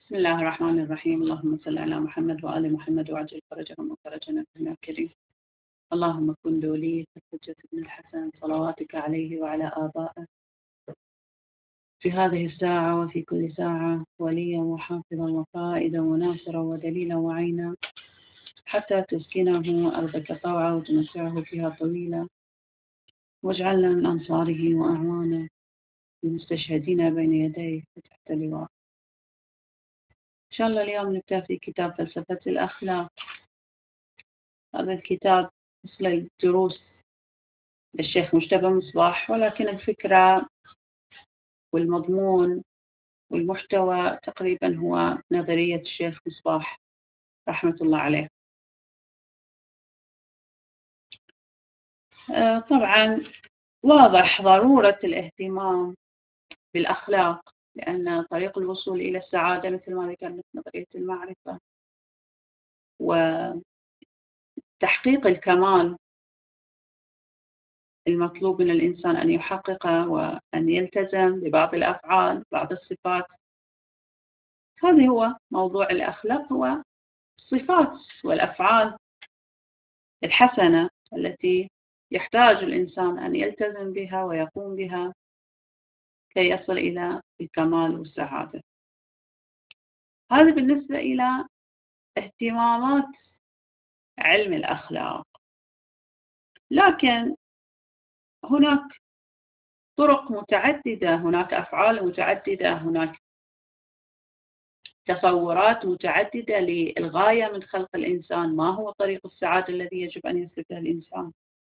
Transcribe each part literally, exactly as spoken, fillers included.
بسم الله الرحمن الرحيم. اللهم صل على محمد وآل محمد وعجل فرجهم وفرجنا كلنا الكريم. اللهم كن لولي الحجة بن الحسن صلواتك عليه وعلى آبائه في هذه الساعة وفي كل ساعة وليا وحافظا وقائدا وناصرا ودليلا وعينا حتى تسكنه أرضك طوعا وتمتعه فيها طويلا، واجعلنا من أنصاره وأعوانه المستشهدين بين يديه وتحت لواء. إن شاء الله اليوم نبدأ في كتاب فلسفة الأخلاق. هذا الكتاب مثل الدروس للشيخ مجتبى مصباح، ولكن الفكرة والمضمون والمحتوى تقريبا هو نظرية الشيخ مصباح رحمة الله عليه. طبعا واضح ضرورة الاهتمام بالأخلاق، لأن طريق الوصول إلى السعادة مثل ما ذكرنا في نظرية المعرفة وتحقيق الكمال المطلوب من الإنسان أن يحققه وأن يلتزم ببعض الأفعال بعض الصفات. هذا هو موضوع الأخلاق، هو الصفات والأفعال الحسنة التي يحتاج الإنسان أن يلتزم بها ويقوم بها كي يصل إلى الكمال والسعادة. هذا بالنسبة إلى اهتمامات علم الأخلاق، لكن هناك طرق متعددة، هناك أفعال متعددة، هناك تصورات متعددة للغاية من خلق الإنسان. ما هو طريق السعادة الذي يجب أن يسلكه الإنسان؟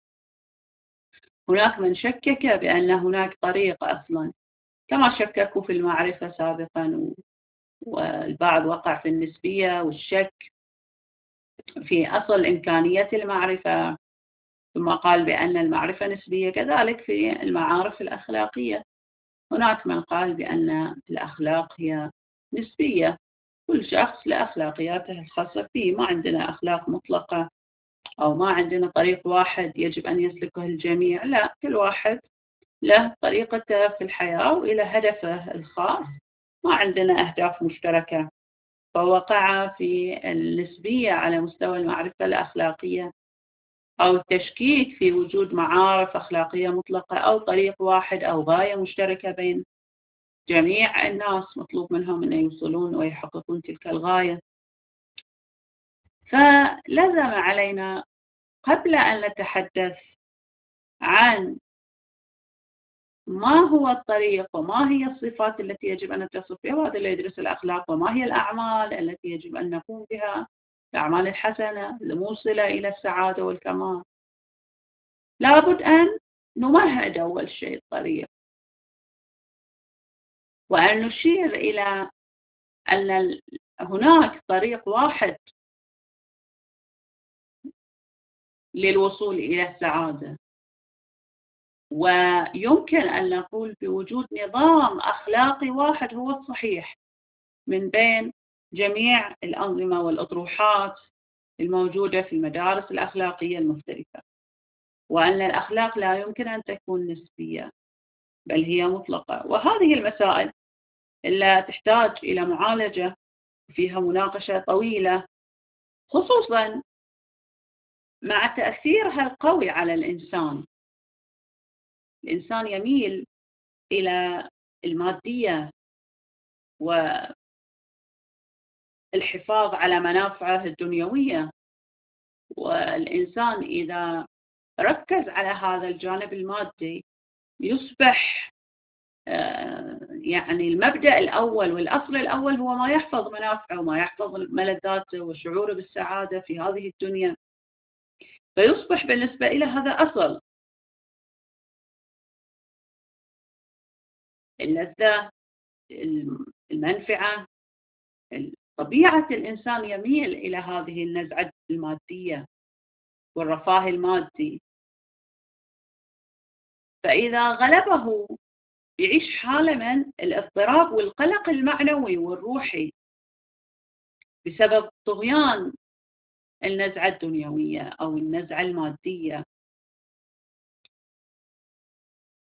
هناك من شكك بأن هناك طريق أصلا، كما شككوا في المعرفة سابقا، والبعض وقع في النسبية والشك في أصل إمكانية المعرفة، ثم قال بأن المعرفة نسبية. كذلك في المعارف الأخلاقية هناك من قال بأن الأخلاق هي نسبية، كل شخص لأخلاقياته الخاصة فيه، ما عندنا أخلاق مطلقة أو ما عندنا طريق واحد يجب أن يسلكه الجميع، لا، كل واحد له طريقته في الحياة وإلى هدفه الخاص، ما عندنا أهداف مشتركة. فوقع في النسبية على مستوى المعرفة الأخلاقية أو التشكيك في وجود معارف أخلاقية مطلقة أو طريق واحد أو غاية مشتركة بين جميع الناس مطلوب منهم أن يوصلون ويحققون تلك الغاية. فلزم علينا قبل أن نتحدث عن ما هو الطريق وما هي الصفات التي يجب أن نتصف بها، وهذا اللي يدرس الأخلاق، وما هي الأعمال التي يجب أن نقوم بها، الأعمال الحسنة الموصلة إلى السعادة والكمال، لابد أن نمهد أول شيء الطريق، وأن نشير إلى أن هناك طريق واحد للوصول إلى السعادة، ويمكن أن نقول بوجود نظام أخلاقي واحد هو الصحيح من بين جميع الأنظمة والأطروحات الموجودة في المدارس الأخلاقية المختلفة، وأن الأخلاق لا يمكن أن تكون نسبية بل هي مطلقة. وهذه المسائل اللي تحتاج إلى معالجة فيها مناقشة طويلة، خصوصا مع تأثيرها القوي على الإنسان. الإنسان يميل إلى المادية والحفاظ على منافعه الدنيوية، والإنسان إذا ركز على هذا الجانب المادي يصبح يعني المبدأ الأول والأصل الأول هو ما يحفظ منافعه وما يحفظ ملذاته وشعوره بالسعادة في هذه الدنيا، فيصبح بالنسبة إلى هذا أصل اللذة المنفعة. طبيعة الإنسان يميل إلى هذه النزعة المادية والرفاه المادي، فإذا غلبه يعيش حالة من الاضطراب والقلق المعنوي والروحي بسبب طغيان النزعة الدنيوية أو النزعة المادية،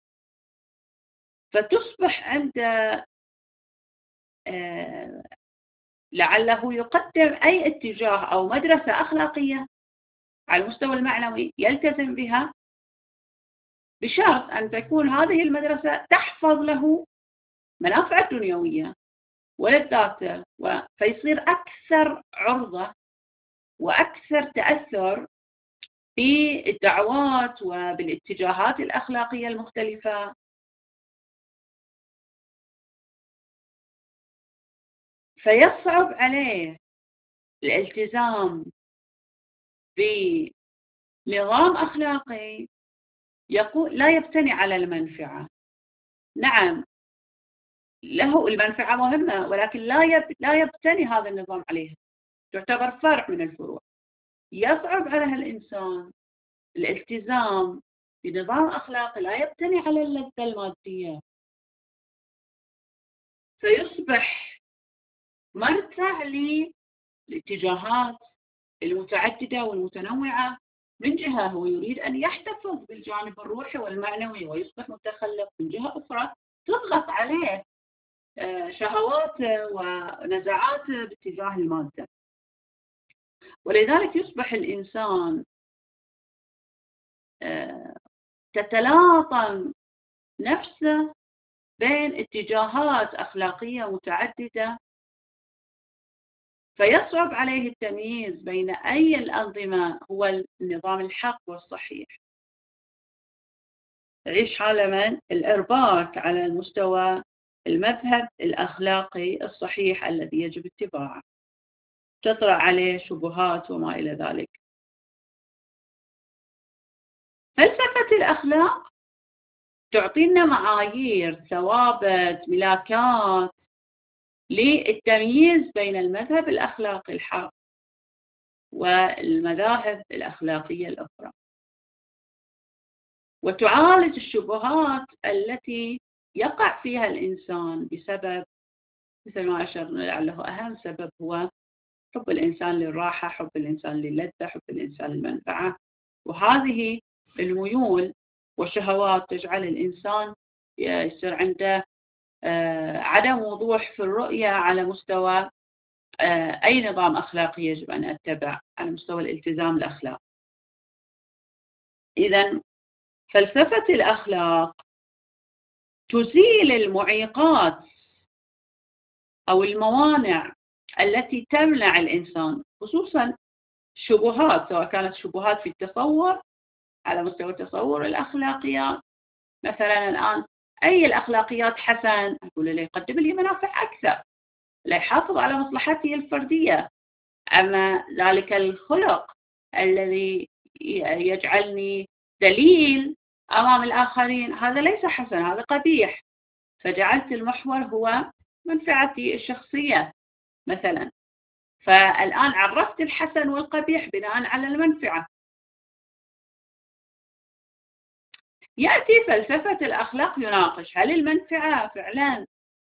فتصبح عنده لعله يقدم أي اتجاه أو مدرسة أخلاقية على المستوى المعنوي يلتزم بها، بشرط أن تكون هذه المدرسة تحفظ له منافع الدنيوية ولذاته، فيصير أكثر عرضة وأكثر تأثر بالدعوات وبالاتجاهات الأخلاقية المختلفة. فيصعب عليه الالتزام بنظام أخلاقي يقول لا يبتني على المنفعة. نعم، له المنفعة مهمة، ولكن لا لا يبتني هذا النظام عليها، تعتبر فرع من الفروع. يصعب على الإنسان الالتزام بنظام أخلاقي لا يبتني على اللذة المادية، فيصبح مرتع للاتجاهات المتعددة والمتنوعة. من جهة هو يريد أن يحتفظ بالجانب الروحي والمعنوي ويصبح متخلف، من جهة أخرى تضغط عليه شهواته ونزعاته باتجاه المادة، ولذلك يصبح الإنسان تتلاطم نفسه بين اتجاهات أخلاقية متعددة، فيصعب عليه التمييز بين أي الأنظمة هو النظام الحق والصحيح. يعيش حالة من الإرباك على المستوى المذهب الأخلاقي الصحيح الذي يجب اتباعه، تطرأ عليه شبهات وما إلى ذلك. فلسفة الأخلاق تعطينا معايير، ثوابت، ملاكات للتمييز بين المذهب الأخلاقي الحق والمذاهب الأخلاقية الأخرى، وتعالج الشبهات التي يقع فيها الإنسان بسبب، مثل ما أشرنا، لعله أهم سبب هو حب الإنسان للراحة، حب الإنسان للذة، حب الإنسان للمنفعة. وهذه الميول والشهوات تجعل الإنسان يصير عنده عدم وضوح في الرؤية على مستوى أي نظام أخلاقي يجب أن أتبع على مستوى الالتزام الأخلاقي. إذن فلسفة الأخلاق تزيل المعيقات أو الموانع التي تمنع الإنسان، خصوصا شبهات، سواء كانت شبهات في التصور على مستوى تصور الأخلاقيات. مثلا الآن أي الأخلاقيات حسن؟ أقول له يقدم لي منافع أكثر، لا يحافظ على مصلحتي الفردية. أما ذلك الخلق الذي يجعلني دليل أمام الآخرين، هذا ليس حسن، هذا قبيح، فجعلت المحور هو منفعتي الشخصية مثلا. فالآن عرفت الحسن والقبيح بناء على المنفعة. يأتي فلسفة الأخلاق يناقش هل المنفعة فعلا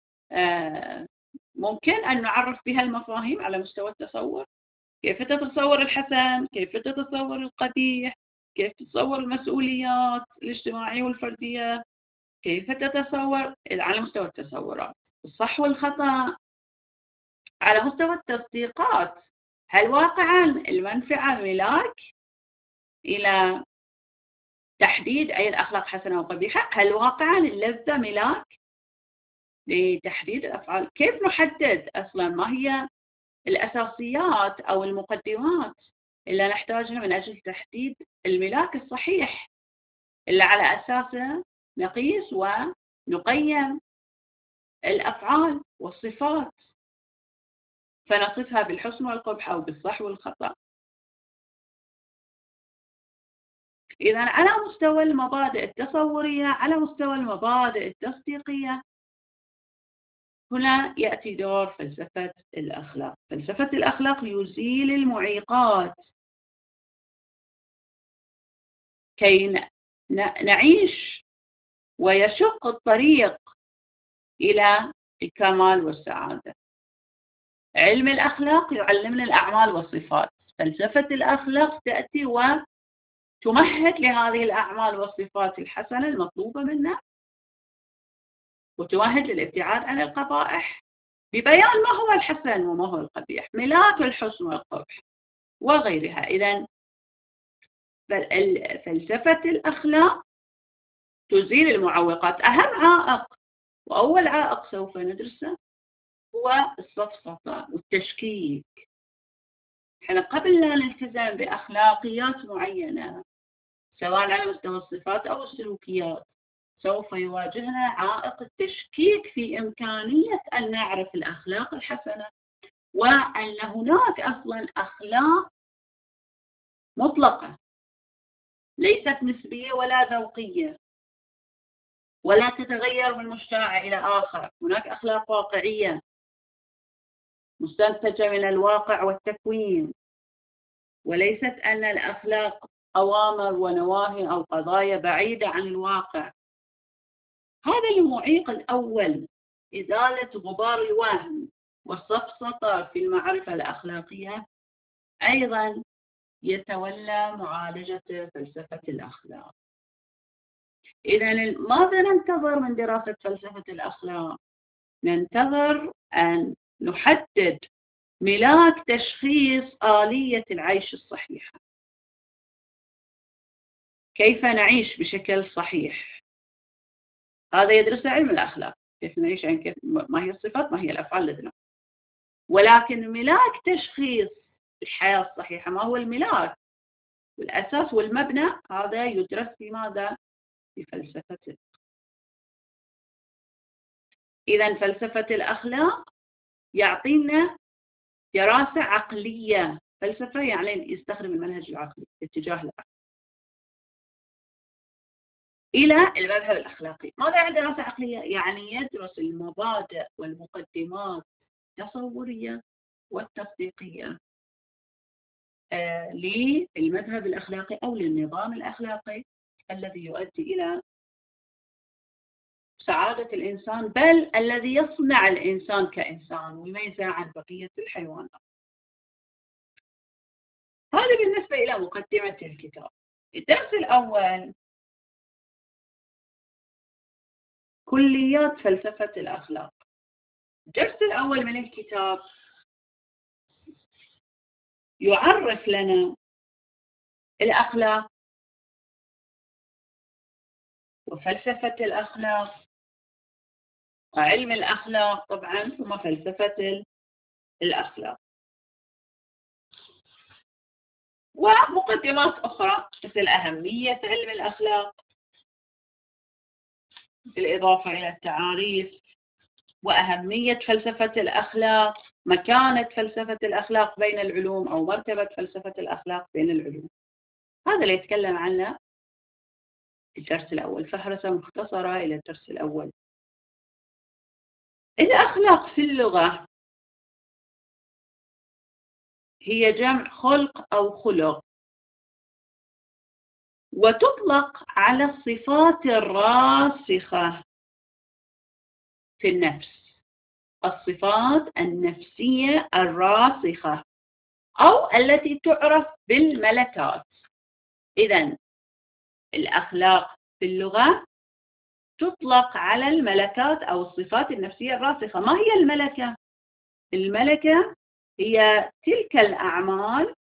ممكن أن نعرف بها المفاهيم على مستوى التصور؟ كيف تتصور الحسن؟ كيف تتصور القبيح؟ كيف تتصور المسؤوليات الاجتماعية والفردية؟ كيف تتصور على مستوى التصورات الصح والخطأ؟ على مستوى التصديقات، هل واقعا المنفعة ملاك إلى تحديد أي الأخلاق حسنة وقبيحة؟ هل واقعا اللذة ملاك لتحديد الأفعال؟ كيف نحدد أصلا ما هي الأساسيات أو المقدمات اللي نحتاجها من أجل تحديد الملاك الصحيح اللي على أساسه نقيس ونقيم الأفعال والصفات فنصفها بالحسن والقبح أو بالصح والخطأ؟ إذا على مستوى المبادئ التصورية، على مستوى المبادئ التصديقية، هنا يأتي دور فلسفة الأخلاق. فلسفة الأخلاق يزيل المعيقات كي نعيش ويشق الطريق إلى الكمال والسعادة. علم الأخلاق يعلمنا الأعمال والصفات، فلسفة الأخلاق تأتي وتمهد لهذه الأعمال والصفات الحسنة المطلوبة منا، وتمهد للابتعاد عن القبائح ببيان ما هو الحسن وما هو القبيح، ملاك الحسن والقبح وغيرها. إذن فلسفة الأخلاق تزيل المعوقات. أهم عائق وأول عائق سوف ندرسه هو السفسطة والتشكيك. احنا قبل لا نلتزم بأخلاقيات معينة سواء على مستوى الصفات أو السلوكيات سوف يواجهنا عائق التشكيك في إمكانية أن نعرف الأخلاق الحسنة، وأن هناك أصلا أخلاق مطلقة ليست نسبية ولا ذوقية ولا تتغير من مجتمع إلى آخر. هناك أخلاق واقعية مستنتجة من الواقع والتكوين، وليست أن الأخلاق أوامر ونواهي أو قضايا بعيدة عن الواقع. هذا المعيق الأول، إزالة غبار الوهم والسفسطة في المعرفة الأخلاقية، أيضا يتولى معالجة فلسفة الأخلاق. إذن ماذا ننتظر من دراسة فلسفة الأخلاق؟ ننتظر أن نحدد ملاك تشخيص آلية العيش الصحيحة، كيف نعيش بشكل صحيح. هذا يدرس علم الأخلاق، كيف نعيش، يعني كيف، ما هي الصفات، ما هي الأفعال لدينا. ولكن ملاك تشخيص الحياة الصحيحة، ما هو الملاك والأساس والمبنى، هذا يدرس في ماذا؟ في فلسفة الأخلاق. إذن فلسفة الأخلاق يعطينا دراسة عقلية. فلسفة يعني يستخدم المنهج العقلي، الاتجاه العقلي إلى المذهب الأخلاقي. ماذا يعني دراسة عقلية؟ يعني يدرس المبادئ والمقدمات التصورية والتصديقية آه للمذهب الأخلاقي أو للنظام الأخلاقي الذي يؤدي إلى سعادة الإنسان، بل الذي يصنع الإنسان كإنسان ويميزه عن بقية الحيوانات. هذا بالنسبة إلى مقدمة الكتاب. الدرس الأول كليات فلسفة الأخلاق. الدرس الأول من الكتاب يعرف لنا الأخلاق وفلسفة الأخلاق وعلم الأخلاق طبعا، ثم فلسفة الأخلاق ومقدمات أخرى مثل أهمية علم الأخلاق بالإضافة إلى التعاريف، وأهمية فلسفة الأخلاق، مكانة فلسفة الأخلاق بين العلوم أو مرتبة فلسفة الأخلاق بين العلوم. هذا اللي يتكلم عنه الدرس الأول، فهرسة مختصرة إلى الدرس الأول. الأخلاق في اللغة هي جمع خلق أو خلق، وتطلق على الصفات الراسخة في النفس، الصفات النفسية الراسخة أو التي تعرف بالملكات. إذن الأخلاق في اللغة تطلق على الملكات أو الصفات النفسية الراسخة. ما هي الملكة؟ الملكة هي تلك الأعمال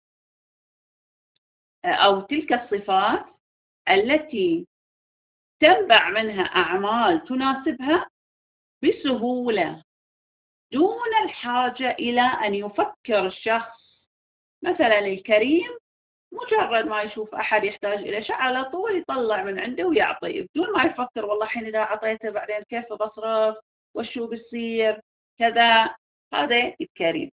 أو تلك الصفات التي تنبع منها أعمال تناسبها بسهولة دون الحاجة إلى أن يفكر الشخص. مثلا الكريم مجرد ما يشوف أحد يحتاج إلى شيء على طول يطلع من عنده ويعطيه بدون ما يفكر والله حين إذا أعطيته بعدين كيف بصرف وشو بيصير كذا. هذا الكريم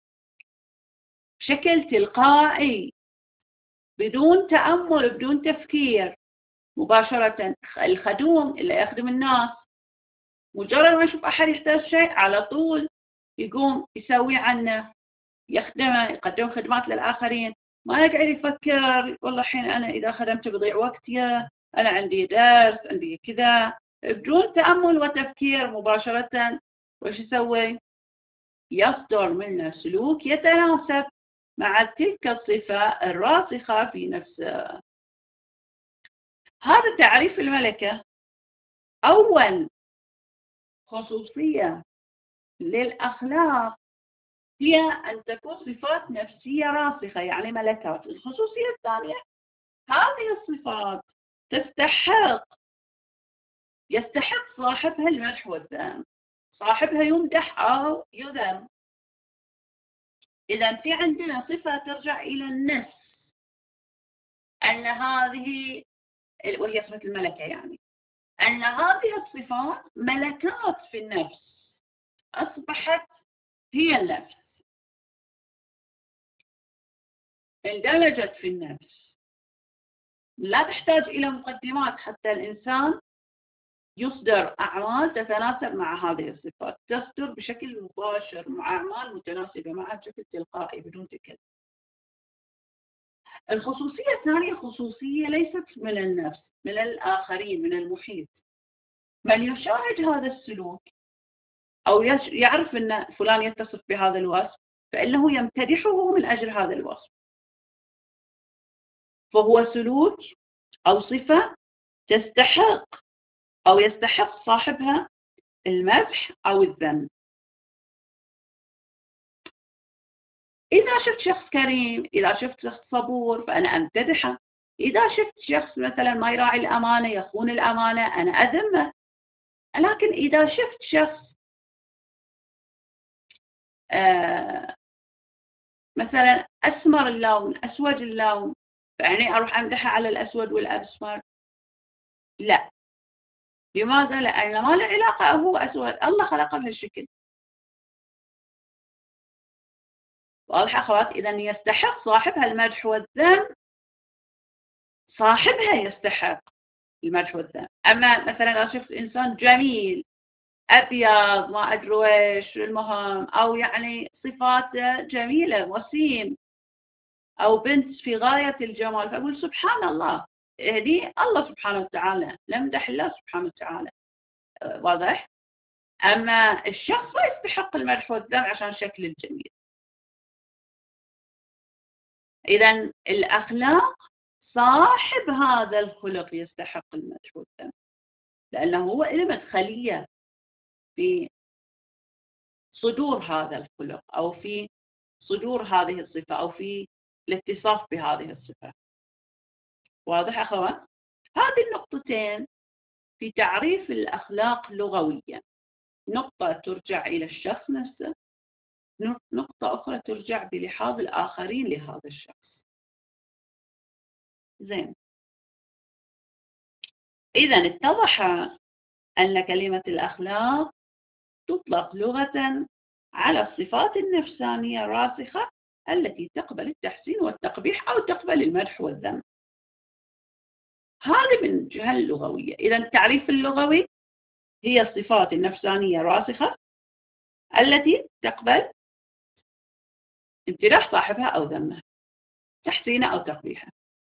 بشكل تلقائي بدون تأمل بدون تفكير مباشرة. الخدوم اللي يخدم الناس مجرد ما يشوف أحد يحتاج شيء على طول يقوم يسوي عنه، يخدمه، يقدم خدمات للآخرين، ما يقعد يفكر والله حين أنا إذا خدمت بضيع وقتي، أنا عندي درس، عندي كذا، بدون تأمل وتفكير مباشرة وش يسوي؟ يصدر منه سلوك يتناسب مع تلك الصفة الراسخة في نفسه. هذا تعريف الملكة. أول خصوصية للأخلاق هي أن تكون صفات نفسية راسخة، يعني ملكات. الخصوصية الثانية، هذه الصفات تستحق يستحق صاحبها المدح والذم، صاحبها يمدح أو يذم. إذا في عندنا صفة ترجع إلى النفس، أن هذه، وهي صفة الملكة، يعني أن هذه الصفات ملكات في النفس، أصبحت هي النفس، اندلجت في النفس، لا تحتاج إلى مقدمات حتى الإنسان يصدر أعمال تتناسب مع هذه الصفات، تصدر بشكل مباشر مع أعمال متناسبة معها بشكل تلقائي بدون تكلف. الخصوصية الثانية خصوصية ليست من النفس، من الآخرين، من المحيط. من يشاهد هذا السلوك أو يعرف أن فلان يتصف بهذا الوصف فإنه يمتدحه من أجل هذا الوصف، فهو سلوك أو صفة تستحق أو يستحق صاحبها المدح أو الذم. إذا شفت شخص كريم، إذا شفت شخص صبور، فأنا أمتدحه. إذا شفت شخص مثلا ما يراعي الأمانة، يخون الأمانة، أنا أذمه. لكن إذا شفت شخص آه مثلا أسمر اللون، أسود اللون، فأني أروح أمدحه على الأسود والأسمر؟ لا. لماذا؟ لأن ما له علاقة هو أسود، الله خلقه بهالشكل. واضح أخوات؟ إذا يستحق صاحبها المدح والذم، صاحبها يستحق المدح والذم. أما مثلا لو شفت إنسان جميل أبيض ما أدري ويش المهم، أو يعني صفاته جميلة، وسيم، أو بنت في غاية الجمال، فأقول سبحان الله، هدي الله سبحانه وتعالى، نمدح الله سبحانه وتعالى. واضح؟ أما الشخص ما يستحق المدح والذم عشان شكل الجميل. إذا الأخلاق، صاحب هذا الخلق يستحق المدح والذم، لأنه هو له مدخلية في صدور هذا الخلق، أو في صدور هذه الصفة، أو في الاتصاف بهذه الصفة. واضح أخوات؟ هذه النقطتين في تعريف الأخلاق لغويا، نقطة ترجع إلى الشخص نفسه، نقطة أخرى ترجع بلحاظ الآخرين لهذا الشخص. زين، إذا اتضح أن كلمة الأخلاق تطلق لغة على الصفات النفسانية الراسخة التي تقبل التحسين والتقبيح أو تقبل المدح والذم. هذا من الجهة اللغوية. إذا التعريف اللغوي هي الصفات النفسانية الراسخة التي تقبل امتداح صاحبها أو ذمه، تحسينه أو تقبيحه.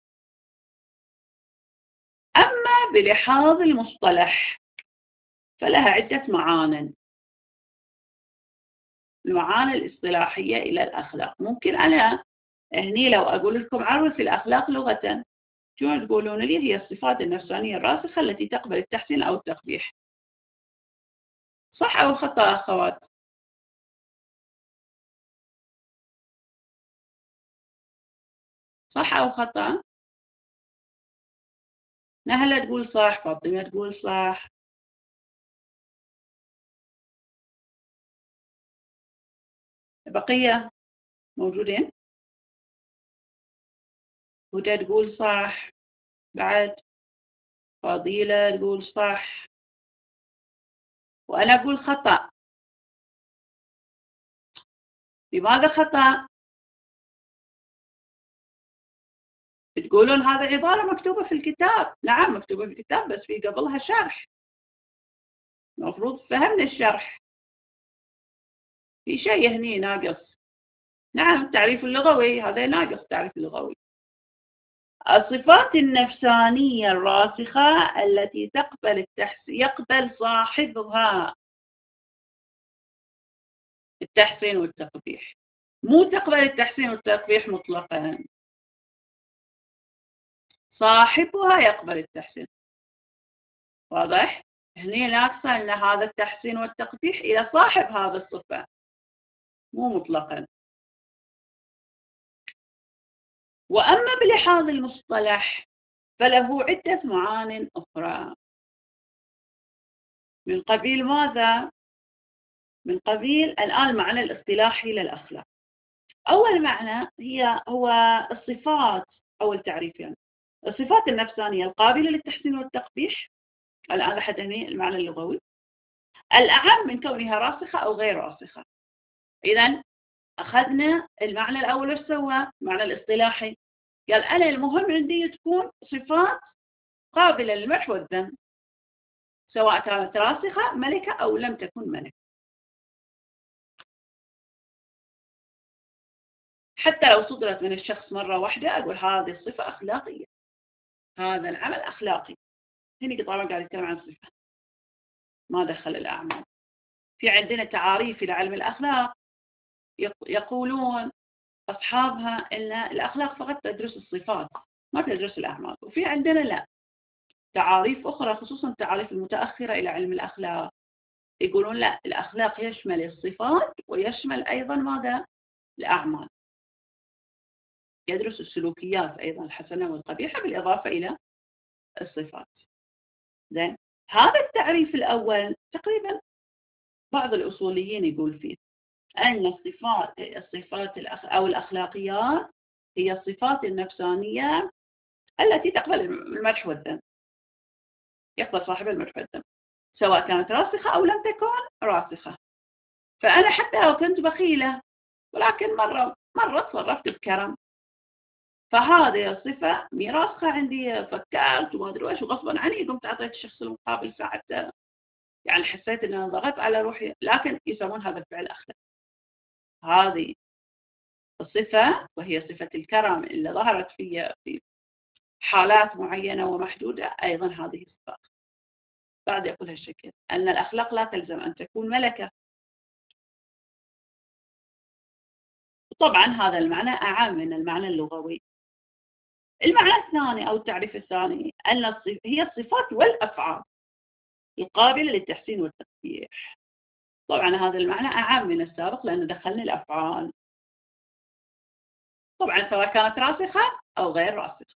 أما بلحاظ المصطلح فلها عدة معان. المعاني الاصطلاحية إلى الأخلاق، ممكن أنا هني لو أقول لكم عرف الأخلاق لغة، شو تقولون لي؟ هي الصفات النفسانية الراسخة التي تقبل التحسين أو التقبيح. صح أو خطأ أخوات؟ صح أو خطأ؟ نهلة تقول صح، فاطمة تقول صح. بقية موجودين؟ هدى تقول صح، بعد فضيلة تقول صح، وأنا أقول خطأ. لماذا خطأ؟ تقولون هذا عبارة مكتوبة في الكتاب. نعم مكتوبة في الكتاب، بس في قبلها شرح، المفروض فهمنا الشرح، في شيء هني ناقص. نعم التعريف اللغوي هذا ناقص، التعريف اللغوي. الصفات النفسانية الراسخة التي تقبل التحسين، يقبل صاحبها التحسين والتقبيح، مو تقبل التحسين والتقبيح مطلقا، صاحبها يقبل التحسين. واضح؟ هني ناقصة أن هذا التحسين والتقبيح إلى صاحب هذا الصفة، مو مطلقا. وأما بلحاظ المصطلح فله عدة معان أخرى. من قبيل ماذا؟ من قبيل الآن المعنى الاصطلاحي للأخلاق. أول معنى هي هو الصفات أو التعريف، يعني الصفات النفسانية القابلة للتحسين والتقبيح. الآن راح هني المعنى اللغوي الأعم من كونها راسخة أو غير راسخة. إذا أخذنا المعنى الأول، وش سوى؟ المعنى الاصطلاحي قال أنا المهم عندي تكون صفات قابلة للمدح والذم، سواء كانت راسخة ملكة أو لم تكن ملكة. حتى لو صدرت من الشخص مرة واحدة أقول هذه الصفة أخلاقية، هذا العمل أخلاقي. هنا طبعا قاعد يتكلم عن الصفة، ما دخل الأعمال. في عندنا تعاريف إلى علم الأخلاق يقولون أصحابها أن الأخلاق فقط تدرس الصفات ما تدرس الأعمال، وفي عندنا لا، تعاريف أخرى خصوصا التعاريف المتأخرة إلى علم الأخلاق يقولون لا، الأخلاق يشمل الصفات ويشمل أيضا ماذا؟ الأعمال، يدرس السلوكيات أيضا الحسنة والقبيحة بالإضافة إلى الصفات. زين، هذا التعريف الأول تقريبا بعض الأصوليين يقول فيه أن الصفات الصفات أو الأخلاقيات هي الصفات النفسانية التي تقبل المدح والذم، يقبل صاحب المدح والذم سواء كانت راسخة أو لم تكن راسخة. فأنا حتى لو كنت بخيلة ولكن مرة مرة تصرفت بكرم، فهذه الصفة مي راسخة عندي، فكرت وما أدري وإيش وغصبا عني قمت أعطيت الشخص المقابل ساعته، يعني حسيت أن أنا ضغطت على روحي، لكن يسمون هذا الفعل أخلاق. هذه الصفة وهي صفة الكرم اللي ظهرت في في حالات معينة ومحدودة، أيضا هذه صفة. بعد يقول هالشكل أن الأخلاق لا تلزم أن تكون ملكة. طبعا هذا المعنى أعم من المعنى اللغوي. المعنى الثاني أو التعريف الثاني أن هي الصفات والأفعال القابلة للتحسين والتقبيح. طبعا هذا المعنى أعم من السابق لأنه دخلنا الأفعال، طبعا سواء كانت راسخة أو غير راسخة.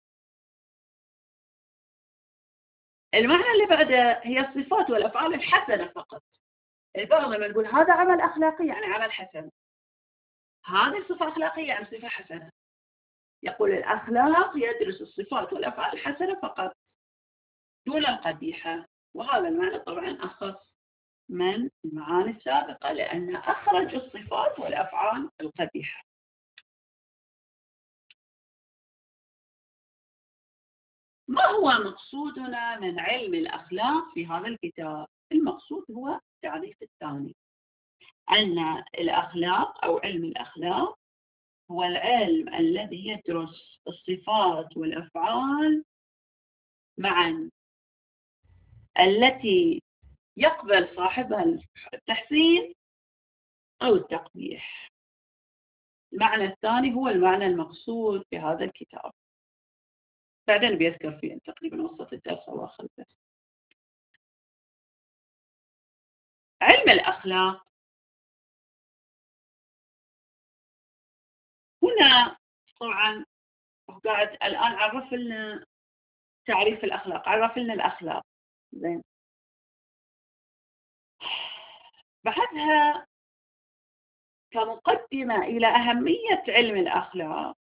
المعنى اللي بعده هي الصفات والأفعال الحسنة فقط. البعض لما نقول هذا عمل أخلاقي يعني عمل حسن، هذه صفة أخلاقية يعني صفة حسنة. يقول الأخلاق يدرس الصفات والأفعال الحسنة فقط دون القبيحة، وهذا المعنى طبعا أخص من المعاني السابقة لأن أخرج الصفات والأفعال القبيحة. ما هو مقصودنا من علم الأخلاق في هذا الكتاب؟ المقصود هو التعريف الثاني، أن الأخلاق أو علم الأخلاق هو العلم الذي يدرس الصفات والأفعال معا التي يقبل صاحبها التحسين أو التقبيح. المعنى الثاني هو المعنى المقصود في هذا الكتاب، بعدين بيذكر فيه تقريبا وسط الدرس أو آخر الدرس. علم الأخلاق هنا طبعا قاعد الآن عرف لنا تعريف الأخلاق، عرف لنا الأخلاق. زين، بعدها كمقدمة إلى أهمية علم الأخلاق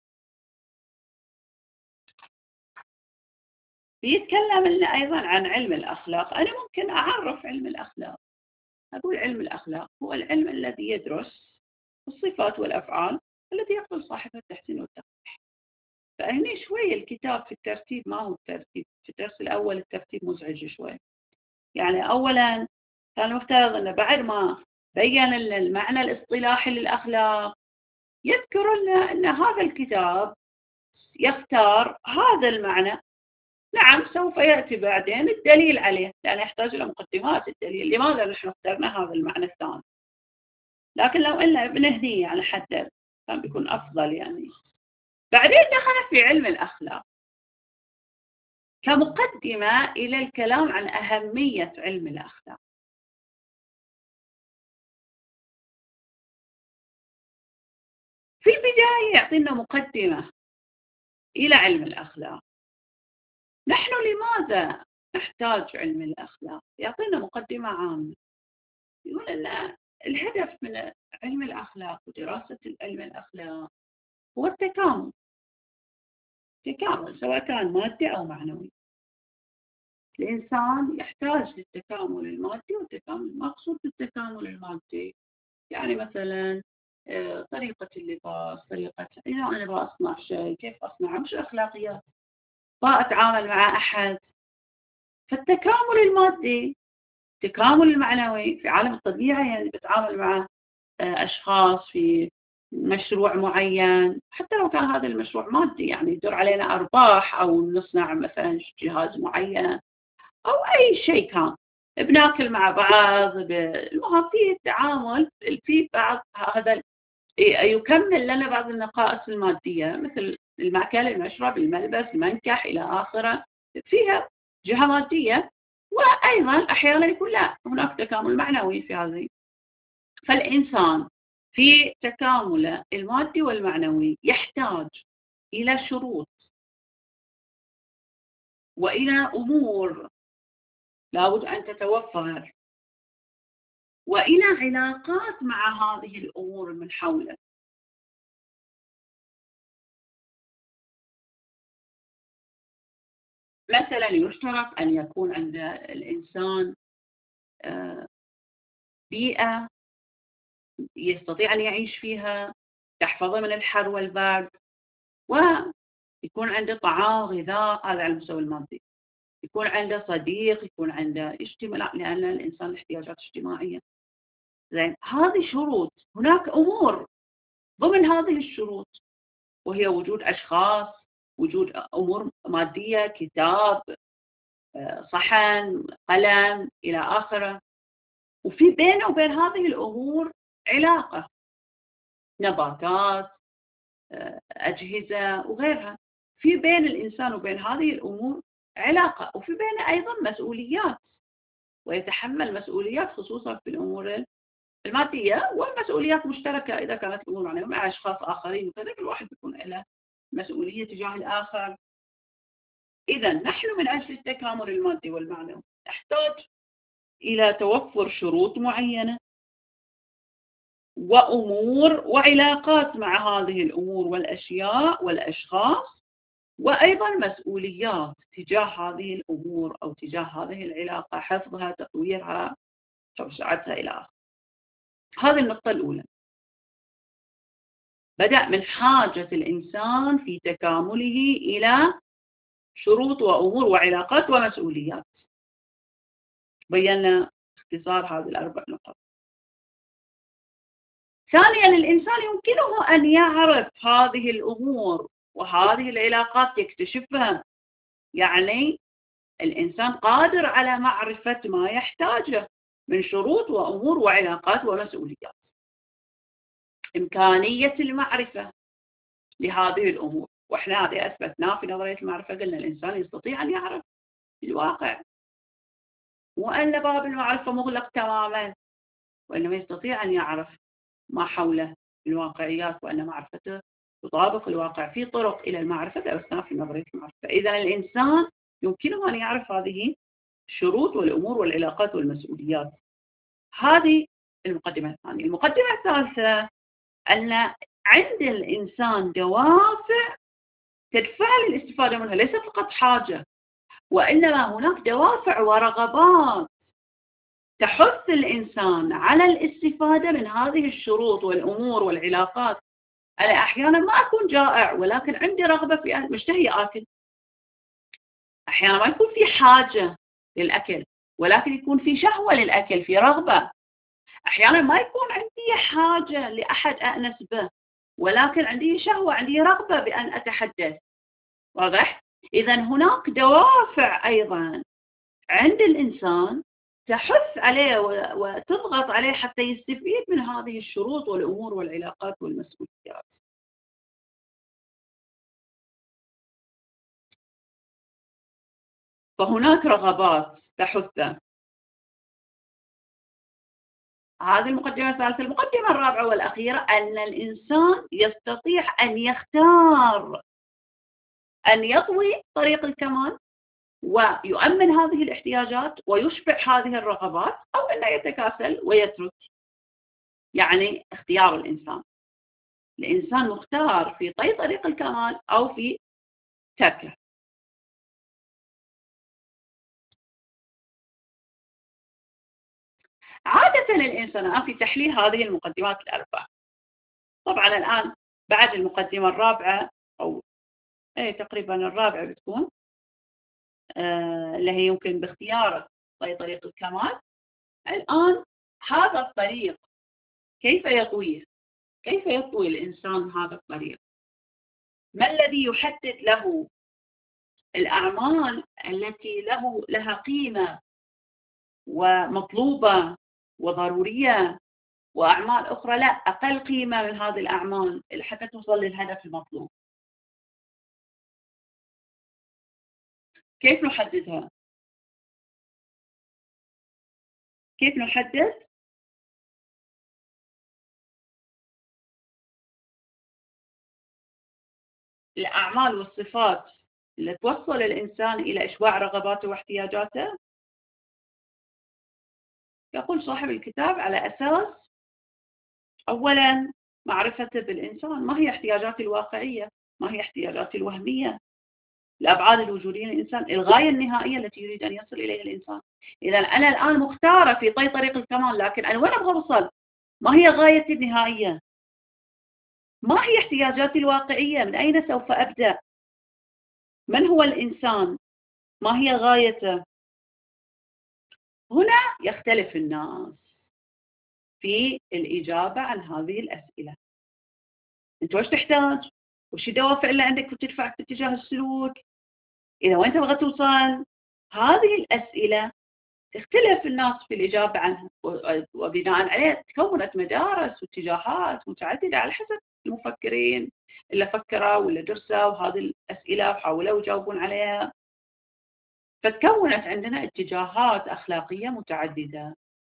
بيتكلم لنا أيضا عن علم الأخلاق. أنا ممكن أعرف علم الأخلاق، أقول علم الأخلاق هو العلم الذي يدرس الصفات والأفعال التي يقبل صاحبها التحسين والتقبيح. فهني شوي الكتاب في الترتيب ما هو الترتيب، في الدرس الأول الترتيب مزعج شوي. يعني أولا كان المفترض أنه بعد ما بين المعنى الاصطلاحي للأخلاق يذكر لنا أن هذا الكتاب يختار هذا المعنى. نعم سوف يأتي بعدين الدليل عليه لأن يحتاج إلى مقدمات الدليل لماذا نحن اخترنا هذا المعنى الثاني، لكن لو إنه بنهديه يعني حتى كان بيكون أفضل. يعني بعدين دخل في علم الأخلاق. كمقدمة إلى الكلام عن أهمية علم الأخلاق. في البداية يعطينا مقدمة إلى علم الأخلاق. نحن لماذا نحتاج علم الأخلاق؟ يعطينا مقدمة عامة، يقول أن الهدف من علم الأخلاق ودراسة علم الأخلاق هو التكامل، تكامل سواء كان مادي أو معنوي. الإنسان يحتاج للتكامل المادي والتكامل المقصود بالتكامل المادي، يعني مثلا طريقة اللباس، طريقة إذا أنا أبغى أصنع شيء كيف أصنعه، مش أخلاقيات، أتعامل مع أحد. فالتكامل المادي، التكامل المعنوي في عالم الطبيعة، يعني بتعامل مع أشخاص في مشروع معين، حتى لو كان هذا المشروع مادي، يعني يدور علينا أرباح أو نصنع مثلا جهاز معين أو أي شيء كان، بناكل مع بعض، المهم في التعامل في بعض هذا يكمل لنا بعض النقائص المادية مثل المأكل، المشرب، الملبس، المنكح إلى آخره، فيها جهة مادية. وأيضا أحيانا يكون لا، هناك تكامل معنوي في هذه. فالإنسان في تكامله المادي والمعنوي يحتاج إلى شروط وإلى أمور لابد أن تتوفر، وإلى علاقات مع هذه الأمور من حوله. مثلا يشترط أن يكون عند الإنسان بيئة يستطيع أن يعيش فيها تحفظه من الحر والبرد، ويكون عنده طعام غذاء، هذا على المستوى المادي. يكون عنده صديق، يكون عنده اجتماع، لأن الإنسان احتياجات اجتماعية. زين، هذه شروط. هناك أمور ضمن هذه الشروط، وهي وجود أشخاص، وجود أمور مادية، كتاب، صحن، قلم إلى آخره. وفي بينه وبين هذه الأمور علاقة، نباتات، أجهزة وغيرها. في بين الإنسان وبين هذه الأمور علاقة، وفي بينه أيضا مسؤوليات، ويتحمل مسؤوليات خصوصا في الأمور المادية، والمسؤوليات مشتركة إذا كانت الأمور معنوية مع أشخاص آخرين وكذا، كل واحد يكون له مسؤولية تجاه الآخر. إذا نحن من أجل التكامل المادي والمعنوي نحتاج إلى توفر شروط معينة وأمور وعلاقات مع هذه الأمور والأشياء والأشخاص، وأيضا مسؤوليات تجاه هذه الأمور أو تجاه هذه العلاقة، حفظها، تطويرها، توسعتها إلى آخره. هذه النقطة الأولى. بدأ من حاجة الإنسان في تكامله إلى شروط وأمور وعلاقات ومسؤوليات. بينا اختصار هذه الأربع نقط. ثانيا، الإنسان يمكنه أن يعرف هذه الأمور وهذه العلاقات، يكتشفها. يعني الإنسان قادر على معرفة ما يحتاجه من شروط وأمور وعلاقات ومسؤوليات. إمكانية المعرفة لهذه الأمور، وإحنا هذه أثبتناه في نظرية المعرفة، قلنا الإنسان يستطيع أن يعرف الواقع، وأن باب المعرفة مغلق تماما، وإنما يستطيع أن يعرف ما حوله الواقعيات، وأن معرفته تطابق الواقع. في طرق إلى المعرفة درسناها في نظرية المعرفة. إذا الإنسان يمكنه أن يعرف هذه الشروط والأمور والعلاقات والمسؤوليات. هذه المقدمة الثانية. المقدمة الثالثة أن عند الإنسان دوافع تدفع للاستفادة منها، ليس فقط حاجة، وإنما هناك دوافع ورغبات تحث الإنسان على الاستفادة من هذه الشروط والأمور والعلاقات. أنا أحيانا ما أكون جائع، ولكن عندي رغبة في أن مشتهي آكل. أحيانا ما يكون في حاجة للأكل، ولكن يكون في شهوة للأكل، في رغبة. أحيانا ما يكون عندي حاجة لأحد أأنس به، ولكن عندي شهوة، عندي رغبة بأن أتحدث. واضح؟ إذا هناك دوافع أيضا عند الإنسان تحث عليه وتضغط عليه حتى يستفيد من هذه الشروط والأمور والعلاقات والمسؤوليات. فهناك رغبات تحثه. هذه المقدمة الثالثة. المقدمة الرابعة والأخيرة أن الإنسان يستطيع أن يختار أن يطوي طريق الكمال ويؤمن هذه الاحتياجات ويشبع هذه الرغبات، أو أنه يتكاسل ويترك. يعني اختيار الإنسان، الإنسان مختار في طي طريق الكمال أو في تركه. عادة الإنسان الآن في تحليل هذه المقدمات الأربعة، طبعا الآن بعد المقدمة الرابعة أو أي تقريبا الرابعة بتكون آه اللي هي يمكن باختيارك طي طريق الكمال. الآن هذا الطريق كيف يطويه؟ كيف يطوي الإنسان هذا الطريق؟ ما الذي يحدد له الأعمال التي له لها قيمة ومطلوبة وضرورية، وأعمال أخرى لا أقل قيمة من هذه الأعمال حتى توصل للهدف المطلوب؟ كيف نحددها؟ كيف نحدد الأعمال والصفات اللي توصل الإنسان إلى إشباع رغباته واحتياجاته؟ يقول صاحب الكتاب على أساس أولا معرفته بالإنسان، ما هي احتياجاتي الواقعية، ما هي احتياجاتي الوهمية، الأبعاد الوجودية للإنسان، الغاية النهائية التي يريد أن يصل إليها الإنسان. إذا أنا الآن مختارة في طي طريق الكمال، لكن أنا وين أبغى أوصل؟ ما هي غايتي النهائية؟ ما هي احتياجاتي الواقعية؟ من أين سوف أبدأ؟ من هو الإنسان؟ ما هي غايته؟ هنا يختلف الناس في الإجابة عن هذه الأسئلة. أنت وش تحتاج؟ وش الدوافع اللي عندك وتدفعك باتجاه السلوك؟ إذا وين تبغى توصل؟ هذه الأسئلة تختلف الناس في الإجابة عنها، وبناء عليه تكونت مدارس واتجاهات متعددة على حسب المفكرين اللي فكروا واللي درسوا هذه الأسئلة وحاولوا يجاوبون عليها. فتكونت عندنا اتجاهات أخلاقية متعددة.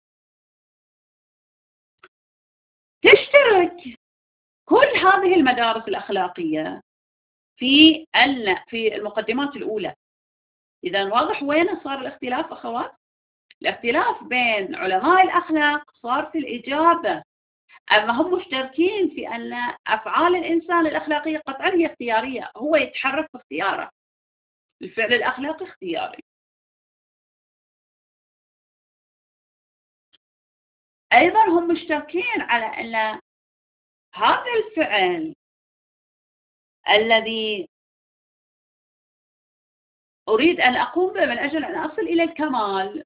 تشترك كل هذه المدارس الأخلاقية في في المقدمات الأولى. إذا واضح وين صار الاختلاف أخوات؟ الاختلاف بين علماء الأخلاق صار في الإجابة، أما هم مشتركين في أن أفعال الإنسان الأخلاقية قطعا هي اختيارية، هو يتحرك باختياره، الفعل الأخلاقي اختياري. أيضا هم مشتركين على أن هذا الفعل الذي أريد أن أقوم به من أجل أن أصل إلى الكمال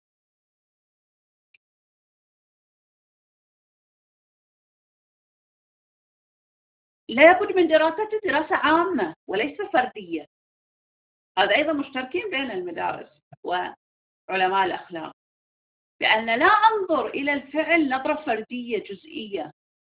لا يبد من دراسته دراسة عامة وليس فردية. هذا أيضا مشتركين بين المدارس وعلماء الأخلاق، بأن لا أنظر إلى الفعل نظرة فردية جزئية،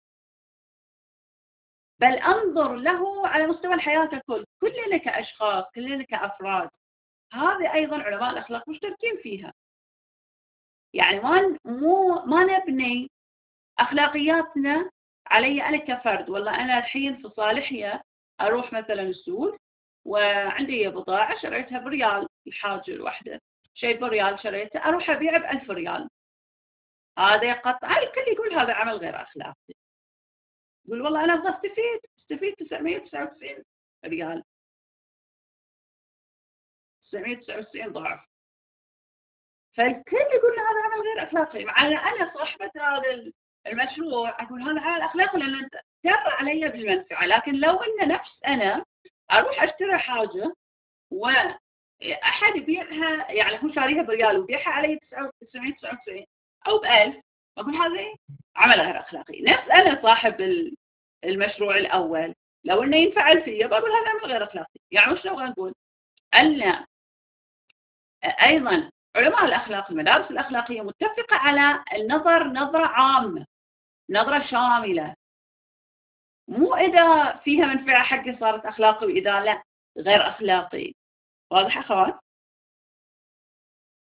بل أنظر له على مستوى الحياة ككل، كلنا كأشخاص، كلنا كأفراد. هذه أيضا علماء الأخلاق مشتركين فيها. يعني ما مو ما نبني أخلاقياتنا علي أنا كفرد. والله أنا الحين في صالحية أروح مثلا السوق وعندي بضاعة شريتها بريال الحاجة الواحدة، شيء بريال شريته أروح أبيعه بألف ريال. هذا قطعا الكل يقول هذا عمل غير أخلاقي. يقول والله أنا أبغى أستفيد استفيد تسعمئة وتسعة وتسعين ريال، تسعمئة وتسعة وتسعين ضعف. فالكل يقول هذا عمل غير أخلاقي، مع أن أنا صاحبة هذا المشروع أقول هذا عمل أخلاقي لأن تر علي بالمنفعة. لكن لو أن نفس أنا أروح أشتري حاجة وأحد يبيعها، يعني هو شاريها بريال وبيعها علي تسعمئة وتسعة وتسعين أو بألف، أقول هذا عمل غير أخلاقي. نفس أنا صاحب المشروع الأول لو أنه ينفعل فيه بقول هذا عمل غير أخلاقي. يعني وش نبغى نقول؟ أن أيضا علماء الأخلاق المدارس الأخلاقية متفقة على النظر نظرة عامة، نظرة شاملة، مو إذا فيها منفعة حقي صارت أخلاقي وإذا لا غير أخلاقي. واضح أخوات؟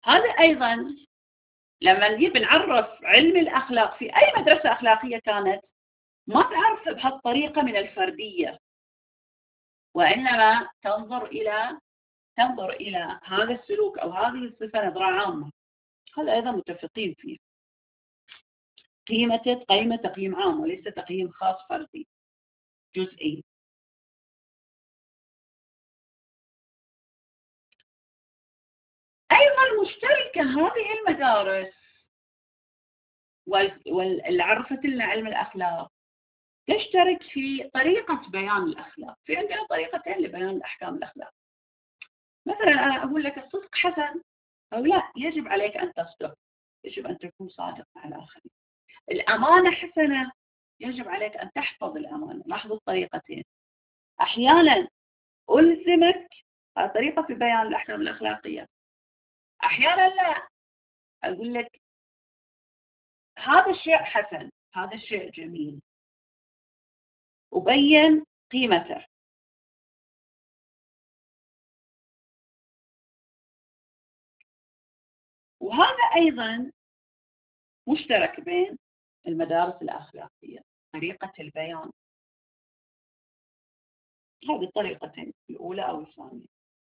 هذا أيضا لما نجيب نعرف علم الأخلاق في أي مدرسة أخلاقية كانت، ما تعرف بهالطريقة من الفردية، وإنما تنظر إلى تنظر إلى هذا السلوك أو هذه الصفة نظرة عامة. هذا أيضا متفقين فيه. قيمته قيمة تقييم عام وليس تقييم خاص فردي جزئي. أيضا مشتركة هذه المدارس واللي عرفت لنا علم الأخلاق تشترك في طريقة بيان الأخلاق. في عندنا طريقتين لبيان الأحكام الأخلاق. مثلا أنا أقول لك الصدق حسن أو لا، يجب عليك أن تصدق، يجب أن تكون صادق مع الآخرين. الأمانة حسنة، يجب عليك أن تحفظ الأمانة. لاحظوا الطريقتين. أحيانا ألزمك، هذه طريقة في بيان الأحكام الأخلاقية. أحيانا لا، أقول لك هذا الشيء حسن، هذا الشيء جميل، أبين قيمته. وهذا أيضا مشترك بين المدارس الأخلاقية، طريقة البيان. هذه الطريقتين، الأولى أو الثانية.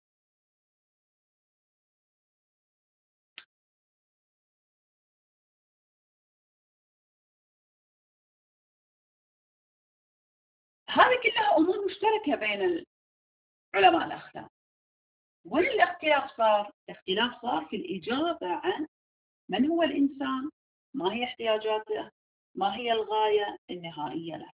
هذه كلها أمور مشتركة بين علماء الأخلاق. وين الاختلاف صار؟ الاختلاف صار في الإجابة عن من هو الإنسان، ما هي احتياجاته، ما هي الغاية النهائية له.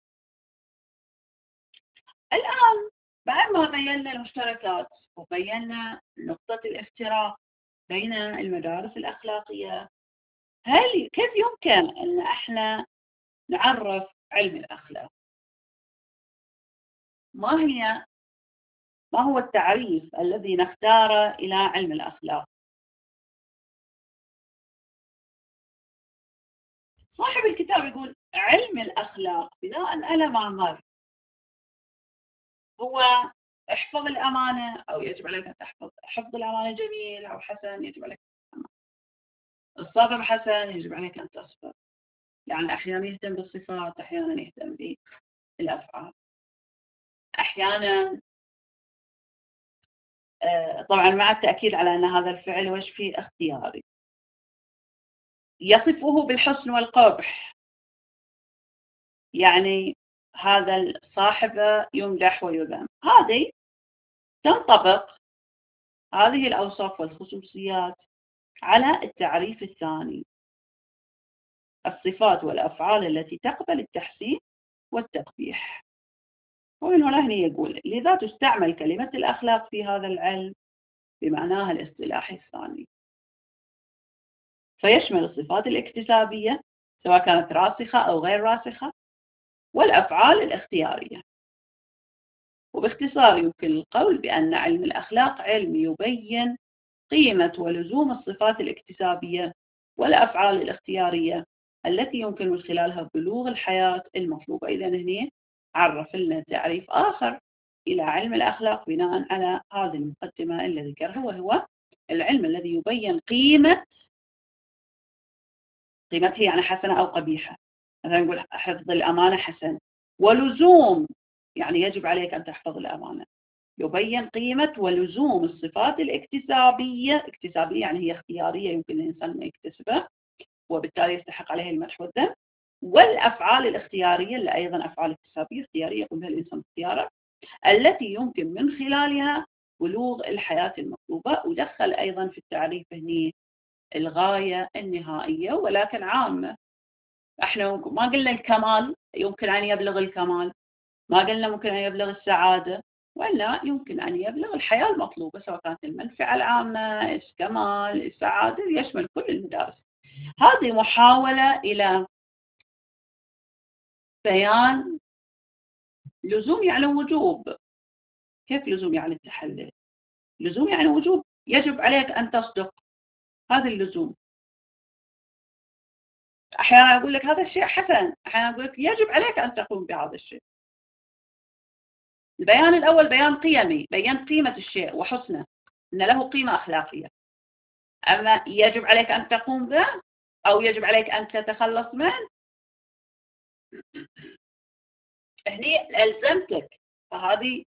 الآن بعد ما بينا المشتركات وبينا نقطة الافتراق بين المدارس الأخلاقية، هل كيف يمكن أن احنا نعرف علم الأخلاق؟ ما هي ما هو التعريف الذي نختاره إلى علم الأخلاق؟ صاحب الكتاب يقول علم الأخلاق بناء على ما مر هو احفظ الأمانة، أو يجب عليك أن تحفظ. حفظ الأمانة جميل أو حسن، يجب عليك أن تحفظ. الصبر حسن، يجب عليك أن تصبر. يعني أحيانا يهتم بالصفات، أحيانا يهتم بالأفعال. أحيانا طبعا مع التأكيد على أن هذا الفعل وش فيه اختياري. يصفه بالحسن والقبح، يعني هذا الصاحب يمدح ويذم. هذه تنطبق هذه الأوصاف والخصوصيات على التعريف الثاني، الصفات والأفعال التي تقبل التحسين والتقبيح. ومن هنا هنا يقول لذا تستعمل كلمة الأخلاق في هذا العلم بمعناها الاصطلاحي الثاني، فيشمل الصفات الاكتسابية سواء كانت راسخة أو غير راسخة، والأفعال الاختيارية. وباختصار يمكن القول بأن علم الأخلاق علم يبين قيمة ولزوم الصفات الاكتسابية والأفعال الاختيارية التي يمكن من خلالها بلوغ الحياة المطلوبة. إذا هنا عرف لنا تعريف آخر إلى علم الأخلاق بناء على هذه المقدمة اللي ذكرها، وهو العلم الذي يبين قيمة قيمته، يعني حسنة أو قبيحة. مثلا نقول حفظ الأمانة حسن، ولزوم يعني يجب عليك أن تحفظ الأمانة. يبين قيمة ولزوم الصفات الاكتسابية، اكتسابية يعني هي اختيارية يمكن الإنسان أن يكتسبها وبالتالي يستحق عليه المدح والذم. والأفعال الاختيارية اللي أيضا أفعال اكتسابية اختيارية يقوم بها الإنسان اختياره، التي يمكن من خلالها بلوغ الحياة المطلوبة. ودخل أيضا في التعريف هنا الغاية النهائية ولكن عامة. احنا ما قلنا الكمال يمكن أن يبلغ الكمال، ما قلنا ممكن أن يبلغ السعادة، ولا يمكن أن يبلغ الحياة المطلوبة سواء كانت المنفعة العامة، الكمال، السعادة، يشمل كل المدارس. هذه محاولة إلى بيان لزوم يعني وجوب. كيف لزوم يعني التحلل؟ لزوم يعني وجوب، يجب عليك أن تصدق، هذا اللزوم. أحيانا أقول لك هذا الشيء حسن، أحيانا أقول لك يجب عليك أن تقوم بهذا الشيء. البيان الأول بيان قيمي، بيان قيمة الشيء وحسنه، أن له قيمة أخلاقية. أما يجب عليك أن تقوم به أو يجب عليك أن تتخلص منه، هني ألزمتك، فهذه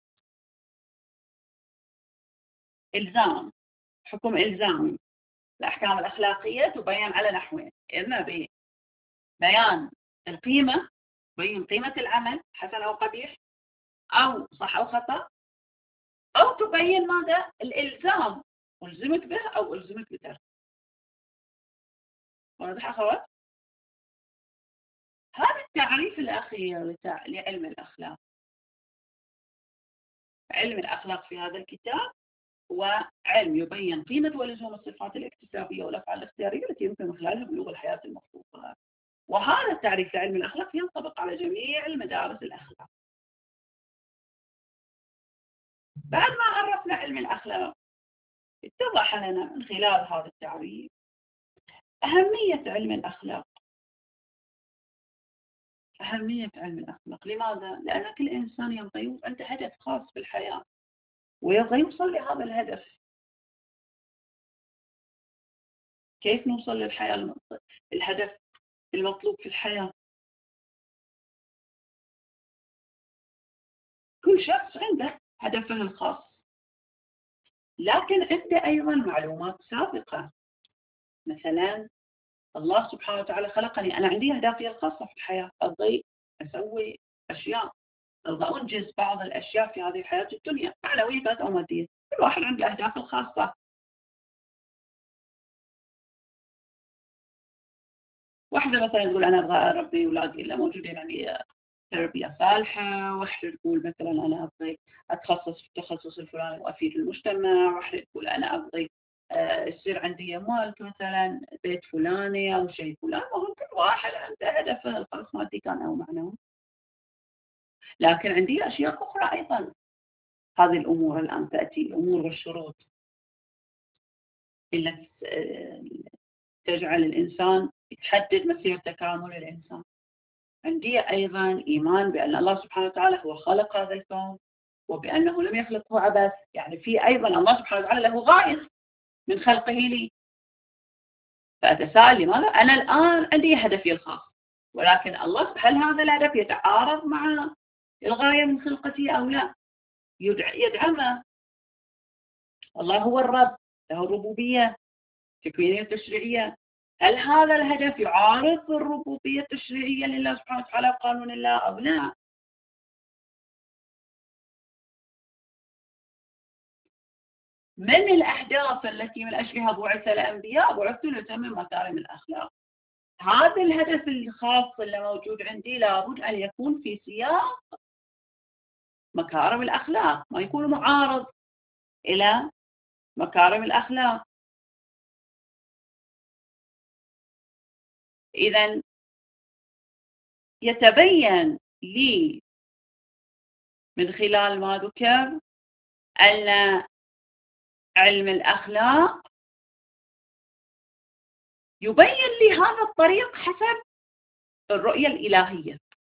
إلزام، حكم إلزامي. الأحكام الأخلاقية تبين على نحوين: إما ببيان القيمة، تبين قيمة العمل حسن أو قبيح أو صح أو خطأ، أو تبين ماذا؟ الإلزام، ألزمك به أو ألزمك بتركه. واضح أخوات؟ هذا التعريف الأخير لعلم الأخلاق. علم الأخلاق في هذا الكتاب هو علم يبين قيمة ولزوم الصفات الاكتسابية والأفعال الاختيارية التي يمكن من خلالها بلوغ الحياة المطلوبة. وهذا التعريف لعلم الأخلاق ينطبق على جميع المدارس الأخلاق. بعد ما عرفنا علم الأخلاق، اتضح لنا من خلال هذا التعريف أهمية علم الأخلاق. أهمية علم الأخلاق لماذا؟ لأن كل إنسان يبغى عنده هدف خاص في الحياة ويبغى يوصل لهذا الهدف. كيف نوصل للحياة الهدف المطلوب في الحياة؟ كل شخص عنده هدفه الخاص، لكن عنده أيضا معلومات سابقة. مثلا الله سبحانه وتعالى خلقني، أنا عندي أهدافي الخاصة في الحياة، أبغي أسوي أشياء، أبغى أنجز بعض الأشياء في هذه الحياة الدنيا، معنوية كانت أو مادية. كل واحد عنده أهداف الخاصة. واحدة مثلا تقول أنا أبغى أربي أولادي اللي موجودين يعني تربية صالحة، واحدة تقول مثلا أنا أبغي أتخصص في التخصص الفلاني وأفيد المجتمع، واحدة تقول أنا أبغي يصير عندي مالك مثلا بيت فلاني أو شيء فلاني. وهم كل واحد عنده هدفه الخاص مادي كان أو معنوي. لكن عندي أشياء أخرى أيضا. هذه الأمور الآن تأتي، الأمور والشروط التي تجعل الإنسان تحدد مسيرة تكامل الإنسان. عندي أيضا إيمان بأن الله سبحانه وتعالى هو خالق هذا الكون، وبأنه لم يخلقه عبث. يعني في أيضا الله سبحانه وتعالى له غاية من خلقه لي. فأتساءل لماذا؟ أنا الآن عندي هدفي الخاص، ولكن الله هل هذا الهدف يتعارض مع الغاية من خلقتي أو لا؟ يدعمه. الله هو الرب، له الربوبية التكوينية التشريعية. هل هذا الهدف يعارض الربوبية التشريعية لله سبحانه وتعالى وقانون الله أو لا؟ من الأهداف التي من أجلها بعث الأنبياء بعثوا لتمم مكارم الأخلاق. هذا الهدف الخاص اللي موجود عندي لابد أن يكون في سياق مكارم الأخلاق، ما يكون معارض إلى مكارم الأخلاق. إذن يتبين لي من خلال ما ذكر أن علم الأخلاق يبين لي هذا الطريق حسب الرؤية الإلهية.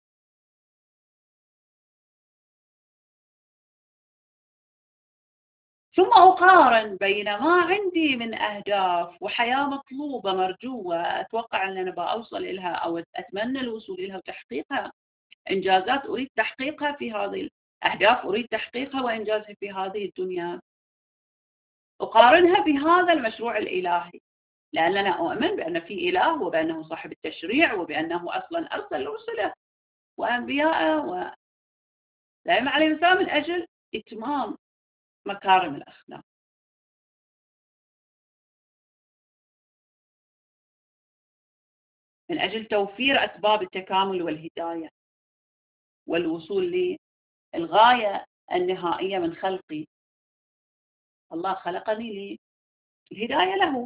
ثم أقارن بين ما عندي من أهداف وحياة مطلوبة مرجوة أتوقع أن أنا بأوصل إلها أو أتمنى الوصول إلها وتحقيقها، إنجازات أريد تحقيقها في هذه الأهداف، أريد تحقيقها وإنجازها في هذه الدنيا، أقارنها بهذا المشروع الإلهي، لأننا أؤمن بأن في إله وبأنه صاحب التشريع وبأنه أصلا أرسل رسله وأنبياءه ودائما عليه السلام من أجل إتمام مكارم الأخلاق. من أجل توفير أسباب التكامل والهداية والوصول للغاية النهائية من خلقي. الله خلقني للهداية له،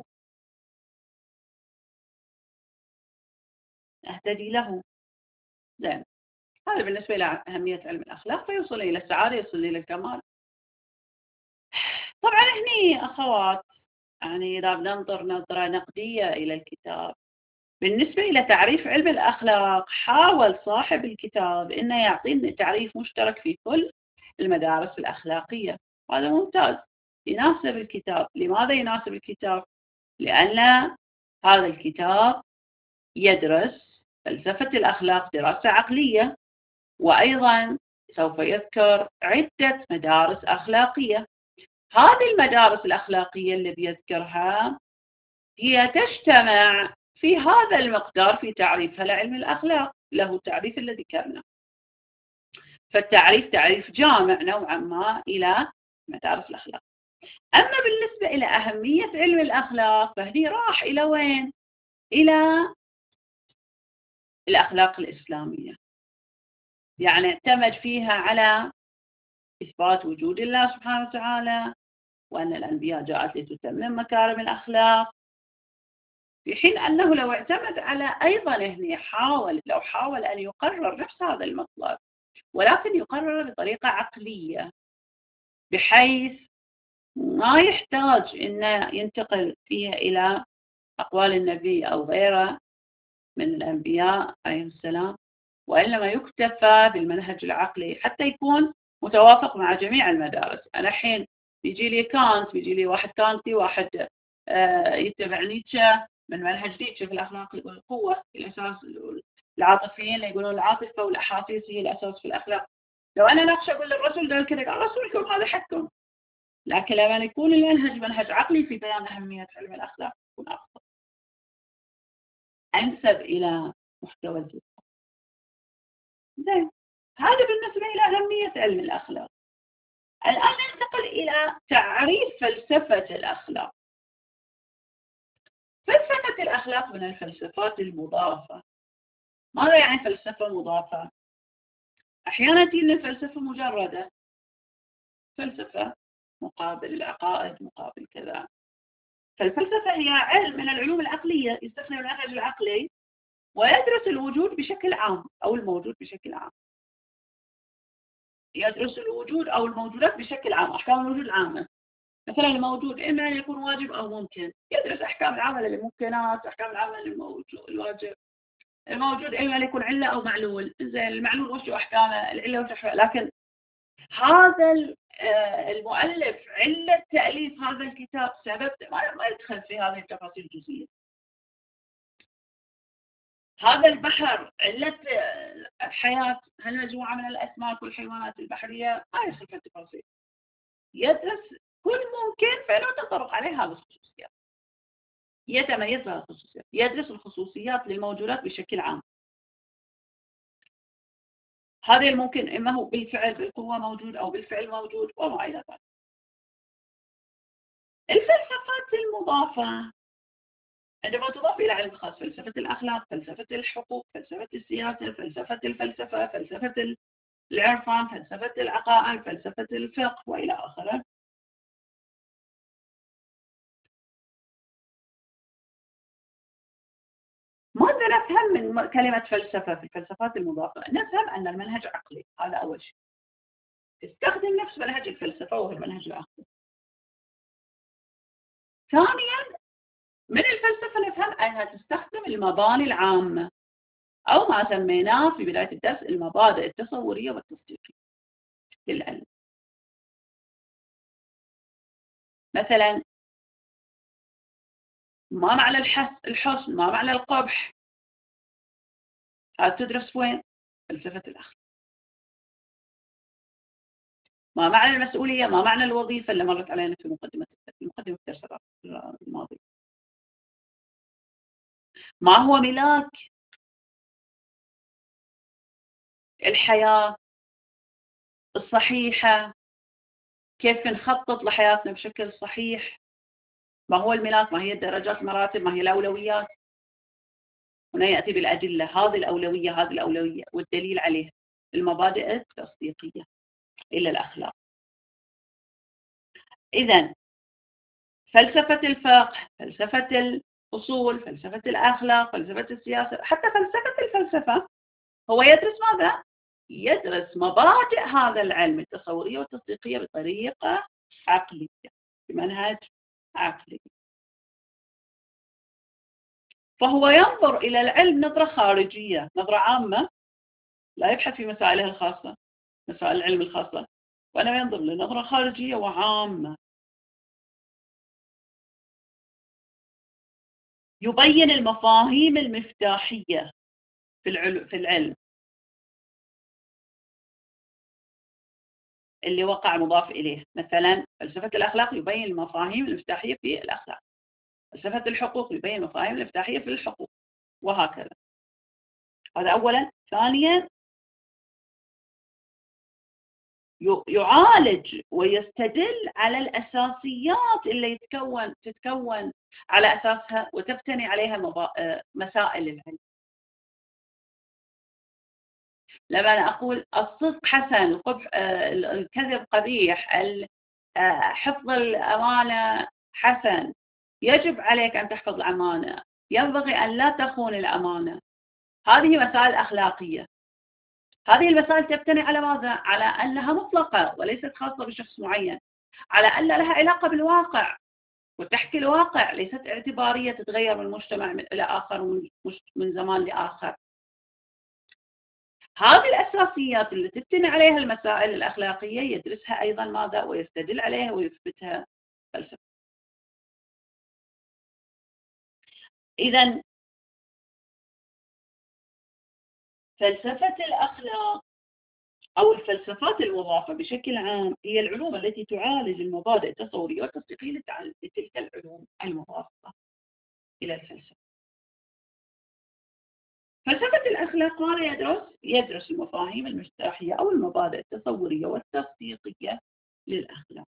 أهتدي له. زين، هذا بالنسبة إلى أهمية علم الأخلاق، فيوصل إلى السعادة، يوصل إلى الكمال. طبعا هني أخوات يعني إذا بننظر نظرة نقدية إلى الكتاب بالنسبة إلى تعريف علم الأخلاق، حاول صاحب الكتاب إنه يعطينا تعريف مشترك في كل المدارس الأخلاقية. هذا ممتاز، يناسب الكتاب. لماذا يناسب الكتاب؟ لأن هذا الكتاب يدرس فلسفة الأخلاق دراسة عقلية، وأيضا سوف يذكر عدة مدارس أخلاقية. هذه المدارس الأخلاقية اللي بيذكرها هي تجتمع في هذا المقدار في تعريفها لعلم الأخلاق، له التعريف الذي ذكرنا. فالتعريف تعريف جامع نوعا ما إلى مدارس الأخلاق. أما بالنسبة إلى أهمية علم الأخلاق فهني راح إلى وين؟ إلى الأخلاق الإسلامية، يعني اعتمد فيها على إثبات وجود الله سبحانه وتعالى، وأن الأنبياء جاءت لتتمم مكارم الأخلاق، في حين أنه لو اعتمد على أيضا هنا حاول لو حاول أن يقرر نفس هذا المطلب، ولكن يقرر بطريقة عقلية بحيث ما يحتاج أن ينتقل فيها إلى أقوال النبي أو غيره من الأنبياء عليهم السلام، وإنما يكتفى بالمنهج العقلي حتى يكون متوافق مع جميع المدارس. أنا الحين بيجي لي كانت بيجي لي واحد كانتي، واحد يتبع نيتشه من منهج نيتشه في الأخلاق، يقول القوة الأساس، العاطفيين اللي يقولون العاطفة والأحاسيس هي الأساس في الأخلاق. لو أنا ناقش أقول للرسول قال كذا، قال رسولكم هذا حكم، لكن لما يكون المنهج منهج عقلي في بيان أهمية علم الأخلاق يكون أفضل، أنسب إلى محتوى الفكرة. زين، هذا بالنسبة إلى أهمية علم الأخلاق. الآن ننتقل إلى تعريف فلسفة الأخلاق. فلسفة الأخلاق من الفلسفات المضافة. ماذا يعني فلسفة مضافة؟ أحيانا تجينا الفلسفة مجردة، فلسفة مقابل العقائد مقابل كذا. فالفلسفة هي علم من العلوم العقلية يستخدم المنهج العقلي ويدرس الوجود بشكل عام أو الموجود بشكل عام. يدرس الوجود أو الموجودات بشكل عام، أحكام الوجود العامة. مثلا الموجود إما أن يكون واجب أو ممكن، يدرس أحكام العامة للممكنات، أحكام العامة للواجب. الموجود إما أن يكون علة أو معلول. زين، المعلول وش أحكامه، العلة وش أحكامه. لكن هذا المؤلف علة تأليف هذا الكتاب سبب ما يدخل في هذه التفاصيل الجزئية. هذا البحر علة الحياة، هل مجموعة من الأسماك والحيوانات البحرية، ما يدخل في التفاصيل. يدرس كل ممكن فإنه تطرق عليه هذه الخصوصيات، يتميز بهذه الخصوصيات، يدرس الخصوصيات للموجودات بشكل عام. هذا الممكن إما هو بالفعل بالقوة موجود أو بالفعل موجود وما إلى ذلك. الفلسفات المضافة عندما تضاف إلى علم خاص، فلسفة الأخلاق، فلسفة الحقوق، فلسفة السياسة، فلسفة الفلسفة، فلسفة العرفان، فلسفة العقائد، فلسفة الفقه وإلى آخره. ماذا نفهم من كلمة فلسفة في الفلسفات المضافة؟ نفهم أن المنهج عقلي، هذا أول شيء. تستخدم نفس منهج الفلسفة وهو المنهج العقلي. ثانيا، من الفلسفة نفهم أنها تستخدم المباني العامة أو ما سميناه في بداية الدرس المبادئ التصورية والتصديقية للعلم. مثلا، ما معنى الحسن، ما معنى القبح، هذا تدرس وين؟ فلسفة الأخلاق. ما معنى المسؤولية، ما معنى الوظيفة اللي مرت علينا في مقدمة مقدمة الدرس الماضي. ما هو ملاك الحياة الصحيحة، كيف نخطط لحياتنا بشكل صحيح، ما هو الملاك، ما هي الدرجات، المراتب، ما هي الأولويات. هنا يأتي بالأدلة، هذه الأولوية هذه الأولوية والدليل عليها، المبادئ التصديقية إلى الأخلاق. إذن فلسفة الفقه، فلسفة الأصول، فلسفة الأخلاق، فلسفة السياسة، حتى فلسفة الفلسفة، هو يدرس ماذا؟ يدرس مبادئ هذا العلم التصورية والتصديقية بطريقة عقلية، بمنهج عقلي. فهو ينظر إلى العلم نظرة خارجية، نظرة عامة، لا يبحث في مسائله الخاصة، مسائل العلم الخاصة، وأنا ينظر لنظرة خارجية وعامة. يبين المفاهيم المفتاحية في العلم, في العلم اللي وقع مضاف إليه. مثلا فلسفة الأخلاق يبين المفاهيم المفتاحية في الأخلاق، فلسفة الحقوق يبين المفاهيم المفتاحية في الحقوق، وهكذا. هذا أولا. ثانيا يعالج ويستدل على الأساسيات اللي يتكون تتكون على أساسها وتبتني عليها مسائل العلم. لما أنا أقول الصدق حسن، القبح الكذب قبيح، حفظ الأمانة حسن، يجب عليك أن تحفظ الأمانة، ينبغي أن لا تخون الأمانة. هذه مسائل أخلاقية. هذه المسائل تبتني على ماذا؟ على أنها مطلقة وليست خاصة بشخص معين، على أن لها علاقة بالواقع وتحكي الواقع، ليست اعتبارية تتغير من مجتمع إلى آخر ومن من زمان لآخر. هذه الأساسيات اللي تبتني عليها المسائل الأخلاقية يدرسها أيضا ماذا؟ ويستدل عليها ويثبتها فلسفة. إذن فلسفة الأخلاق أو الفلسفات المضافة بشكل عام هي العلوم التي تعالج المبادئ التصورية والتصديقية لتلك العلوم المضافة إلى الفلسفة. فلسفة الأخلاق ماذا يدرس؟ يدرس المفاهيم المفتاحية أو المبادئ التصورية والتصديقية للأخلاق.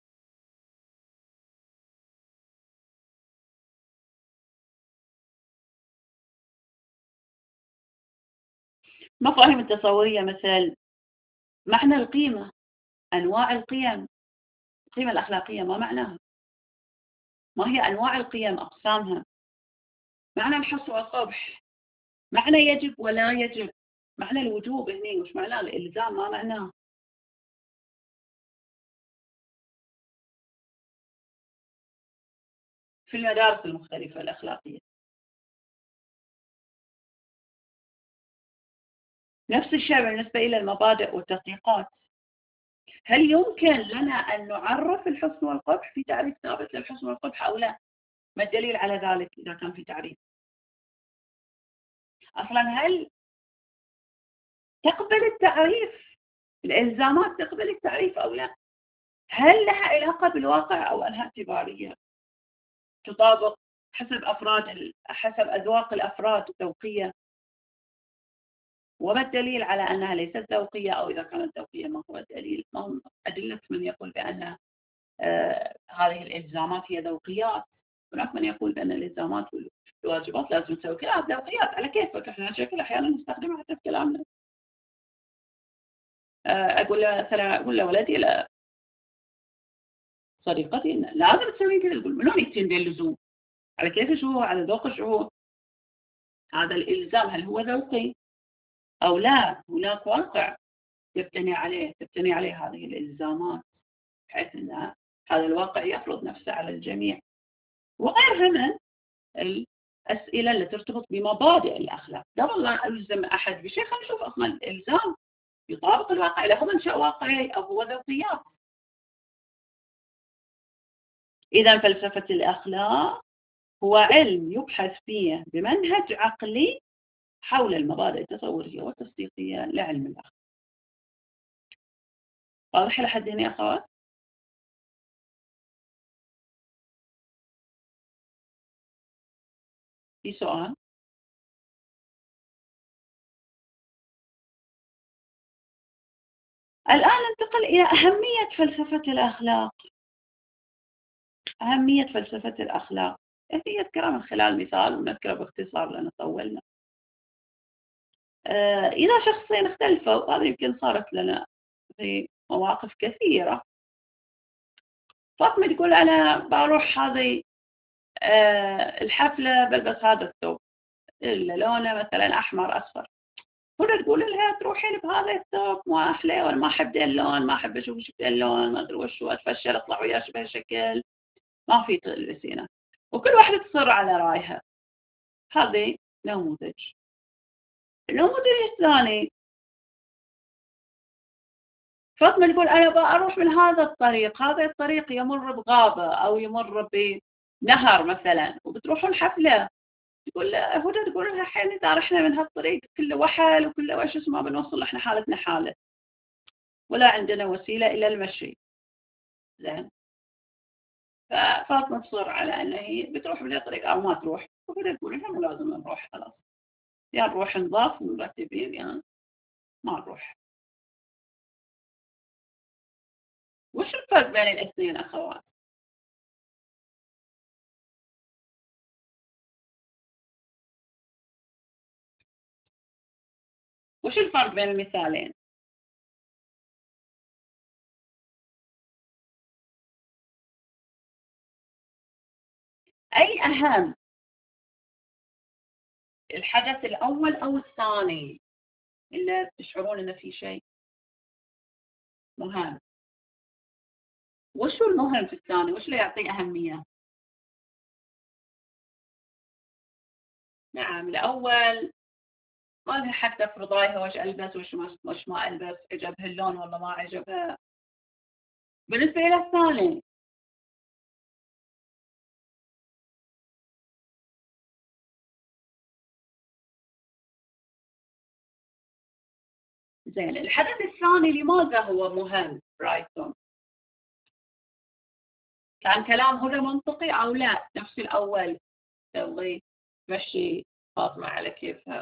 المفاهيم التصورية مثل معنى القيمة، أنواع القيم، القيمة الأخلاقية ما معناها؟ ما هي أنواع القيم، أقسامها؟ معنى الحسن والقبح، معنى يجب ولا يجب، معنى الوجوب هنا وش معناه الإلزام، ما معناه؟ في المدارس المختلفة الأخلاقية. نفس الشيء بالنسبة إلى المبادئ والتطبيقات. هل يمكن لنا أن نعرف الحسن والقبح في تعريف ثابت للحسن والقبح أو لا؟ ما الدليل على ذلك إذا كان في تعريف؟ أصلا هل تقبل التعريف؟ الإلزامات تقبل التعريف أو لا؟ هل لها علاقة بالواقع أو أنها اعتبارية تطابق حسب أفراد حسب أذواق الأفراد الذوقية؟ وما الدليل على أنها ليست ذوقية؟ أو إذا كانت ذوقية ما هو الدليل؟ ما هم أدلة من يقول بأن آه هذه الإلزامات هي ذوقيات؟ هناك من يقول بأن الإلزامات والواجبات لازم تسوي كلها ذوقيات على كيفك. احنا شكل أحيانا نستخدمها حتى في كلامنا. آه أقول له مثلا أقول له ولدي لا صديقتي إن لازم تسوين كذا، يقول منو يكتين ذي اللزوم؟ على كيف شو هو؟ على ذوق شو هو؟ هذا الإلزام هل هو ذوقي أو لا؟ هناك واقع تبتني عليه تبتني عليه هذه الإلزامات، بحيث أن هذا الواقع يفرض نفسه على الجميع. وغيرها من الأسئلة اللي ترتبط بمبادئ الأخلاق. قبل لا ألزم أحد بشيء خلينا نشوف أصلا الإلزام يطابق الواقع، له منشأ واقعي أو هو ذوقيات. إذا فلسفة الأخلاق هو علم يبحث فيه بمنهج عقلي حول المبادئ التصورية والتصديقية لعلم الأخلاق. واضح لحد هنا يا أخوات؟ في سؤال؟ الآن ننتقل إلى أهمية فلسفة الأخلاق. أهمية فلسفة الأخلاق هي يذكرها من خلال مثال ونذكره باختصار لأن طولنا. آه إذا شخصين اختلفوا، هذا يمكن صارت لنا في مواقف كثيرة. فاطمة تقول أنا بروح هذه آه الحفلة بلبس هذا الثوب اللي لونه مثلا أحمر أصفر، هنا تقول لها تروحين بهذا الثوب ما أحلى، وأنا ما أحب ذا اللون، ما أحب أشوف شو اللون، ما أدري وش، أتفشل أطلع وياش بهالشكل، ما في تلبسينه. وكل واحدة تصر على رأيها. هذه نموذج. النموذج الثاني فاطمة تقول أنا بأروح من هذا الطريق، هذا الطريق يمر بغابة أو يمر بنهر مثلا، وبتروحون حفلة تقول له هدى، تقول لها الحين إذا رحنا من هالطريق كله وحل وكله وش اسمه بنوصل إحنا حالتنا حالة، ولا عندنا وسيلة إلى المشي. زين. ففاطمة تصر على أن هي بتروح بالطريق أو ما تروح، وهدى تقول لها مو لازم نروح خلاص، يا نروح نضاف ومرتبين يا ما نروح. وش الفرق بين الاثنين أخوات؟ وش الفرق بين المثالين؟ أي أهم، الحدث الأول أو الثاني اللي تشعرون أنه في شيء مهم؟ وشو المهم في الثاني؟ وش اللي يعطيه أهمية؟ نعم، الأول ما لها حق تفرض رايها وش ألبس وش ما وش ما ألبس، عجبها اللون ولا ما عجبها. بالنسبة إلى الثاني، زين، الحدث الثاني لماذا هو مهم رايكم؟ كان كلام هدى منطقي أو لا نفس الأول تبغي تمشي فاطمة على كيفها؟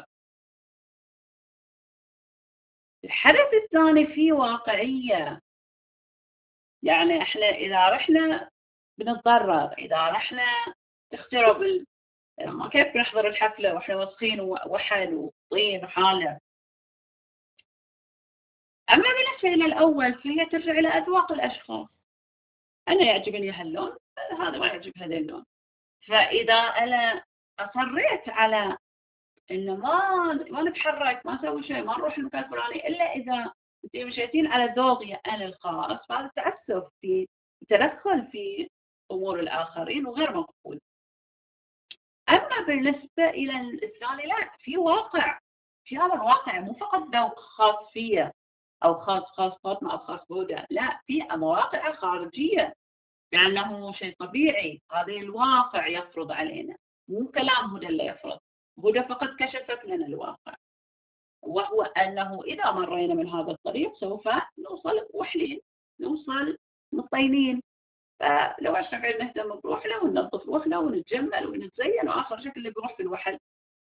الحدث الثاني فيه واقعية، يعني احنا إذا رحنا بنتضرر، إذا رحنا تخترب ال... كيف بنحضر الحفلة وإحنا وسخين ووحل وطين وحالة. أما بالنسبة إلى الأول فهي ترجع إلى أذواق الأشخاص، أنا يعجبني هاللون، هذا ما يعجب هذا اللون. فإذا أنا أصريت على إنه ما ما نتحرك، ما نسوي شيء، ما نروح المكان الفلاني إلا إذا أنت مشيتين على ذوقي أنا الخاص، فهذا تعسف في تدخل في أمور الآخرين وغير مقبول. أما بالنسبة إلى الثاني لا، في واقع، في هذا الواقع مو فقط ذوق خاص فيه أو خاص خاص فاطمة أو خاص هدى، لا، في مواقع خارجية لأنه شيء طبيعي، هذا الواقع يفرض علينا، مو كلام هدى اللي يفرض. هدى فقط كشفت لنا الواقع، وهو أنه إذا مرينا من هذا الطريق سوف نوصل وحلين، نوصل مطينين. فلو عشنا قاعد نهتم بروحنا وننظف روحنا ونتجمل ونتزين، وآخر شكل اللي بيروح في الوحل.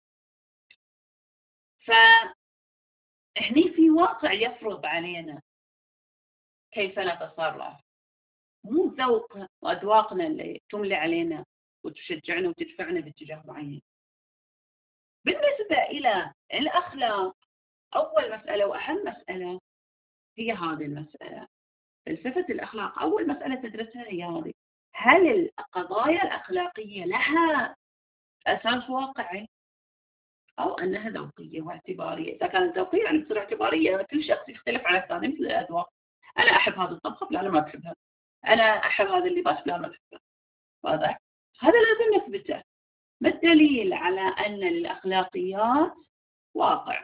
فهني في واقع يفرض علينا كيف نتصرف، مو ذوق وأذواقنا اللي تملي علينا وتشجعنا وتدفعنا باتجاه معين. بالنسبة إلى الأخلاق، أول مسألة وأهم مسألة هي هذه المسألة. فلسفة الأخلاق أول مسألة تدرسها هي هذه: هل القضايا الأخلاقية لها أساس واقعي أو أنها ذوقية واعتبارية؟ إذا كانت ذوقية يعني تصير اعتبارية، كل شخص يختلف على الثاني مثل الأذواق. أنا أحب هذا الطبخة فلان ما بحبها، أنا أحب هذا اللباس فلان ما بحبه. واضح؟ هذا لازم نثبته. ما الدليل على أن للأخلاقيات واقع؟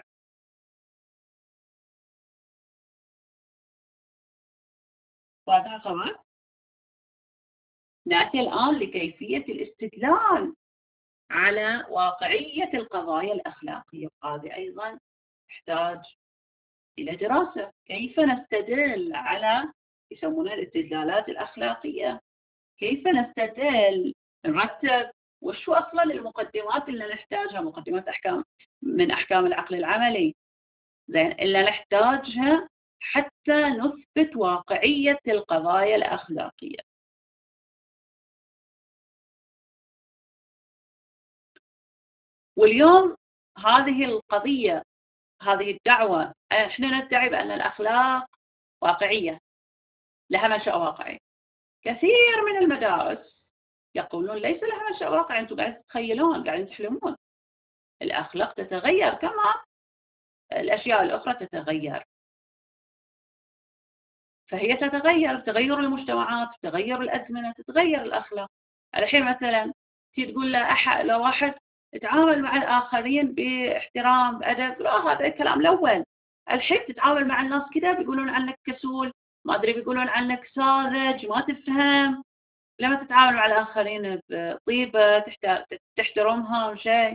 واضح طبعا؟ نأتي الآن لكيفية الاستدلال على واقعية القضايا الأخلاقية، وهذه أيضا تحتاج إلى دراسة. كيف نستدل على، يسمونها الاستدلالات الأخلاقية، كيف نستدل، نرتب وشو أصلا المقدمات اللي نحتاجها، مقدمات أحكام من أحكام العقل العملي، زين، اللي نحتاجها حتى نثبت واقعية القضايا الأخلاقية. واليوم هذه القضية، هذه الدعوة، احنا ندعي بأن الأخلاق واقعية، لها منشأ واقعي. كثير من المدارس يقولون ليس لها منشأ واقعي، أنتم قاعدين تتخيلون، قاعدين تحلمون. الأخلاق تتغير كما الأشياء الأخرى تتغير، فهي تتغير، تغير المجتمعات، تغير الأزمنة، تتغير الأخلاق. الحين مثلا تيجي تقول له أح... لو واحد تتعامل مع الآخرين باحترام بأدب، لا، هذا الكلام الأول. الحين تتعامل مع الناس كذا بيقولون عنك كسول، ما أدري بيقولون عنك ساذج، ما تفهم. لما تتعامل مع الآخرين بطيبة، تحترمهم شيء،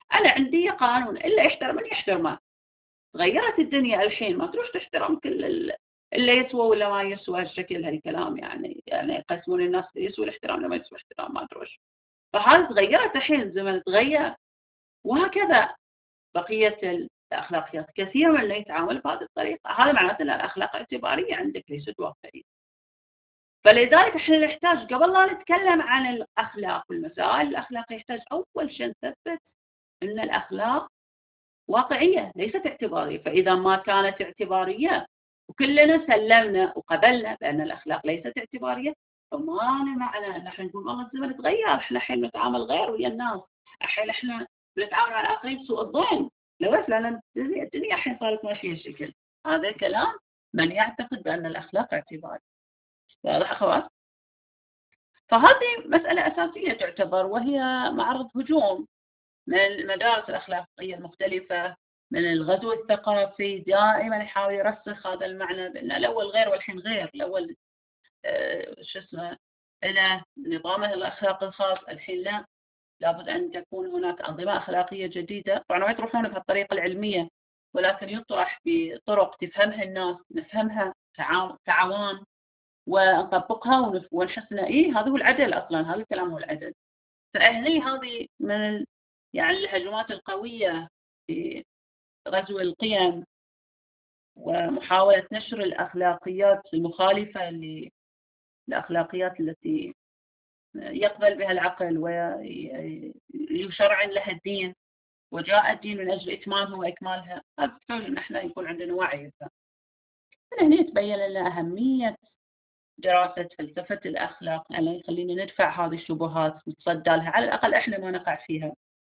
أنا عندي قانون إلا يحترم من يحترمه. تغيرت الدنيا الحين، ما تروح تحترم كل اللي يسوى ولا ما يسوى هالشكل هالكلام، يعني يعني يقسمون الناس يسوى الاحترام لما يسوى احترام ما أدري. فهذه تغيرت الحين، الزمن تغير، وهكذا بقية الأخلاقيات. كثير من اللي يتعامل بهذه الطريقة، هذا معناته أن الأخلاق اعتبارية عندك ليست واقعية. فلذلك احنا نحتاج قبل لا نتكلم عن الأخلاق والمسائل الأخلاقية، يحتاج أول شيء نثبت أن الأخلاق واقعية ليست اعتبارية. فإذا ما كانت اعتبارية وكلنا سلمنا وقبلنا بأن الأخلاق ليست اعتبارية، فما له معنى أن احنا نقول والله الزمن تغير، احنا الحين نتعامل غير ويا الناس، الحين احنا بنتعامل مع الآخرين بسوء الظن. لو بس لأن الدنيا الحين صارت ماشية الشكل. هذا كلام من يعتقد بأن الأخلاق اعتبارية. واضح أخوات؟ فهذه مسألة أساسية تعتبر، وهي معرض هجوم من المدارس الأخلاقية المختلفة، من الغزو الثقافي. دائما يحاول يرسخ هذا المعنى بأن الأول غير والحين غير. الأول آه شو اسمه له نظامه الأخلاقي الخاص، الحين لا، لابد أن تكون هناك أنظمة أخلاقية جديدة. طبعا ما يطرحون بهالطريقة العلمية، ولكن يطرح بطرق تفهمها الناس، نفهمها كعوام ونطبقها ونحسنا. إيه هذا هو العدل أصلا، هذا الكلام هو العدل. فهني هذه من يعني الهجمات القوية في غزو القيم ومحاولة نشر الأخلاقيات المخالفة للأخلاقيات التي يقبل بها العقل ويشرع لها الدين، وجاء الدين من أجل إتمامها وإكمالها. هذا تحتاج أن احنا يكون عندنا وعي. من هنا يتبين لنا أهمية دراسة فلسفة الأخلاق، يعني يخلينا ندفع هذه الشبهات نتصدى لها، على الأقل إحنا ما نقع فيها.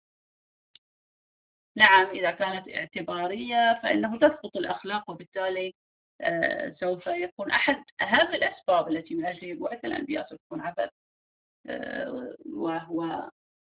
نعم، إذا كانت اعتبارية فإنه تسقط الأخلاق، وبالتالي آه سوف يكون أحد أهم الأسباب التي من أجلها بعث الأنبياء سوف يكون عبث، آه وهو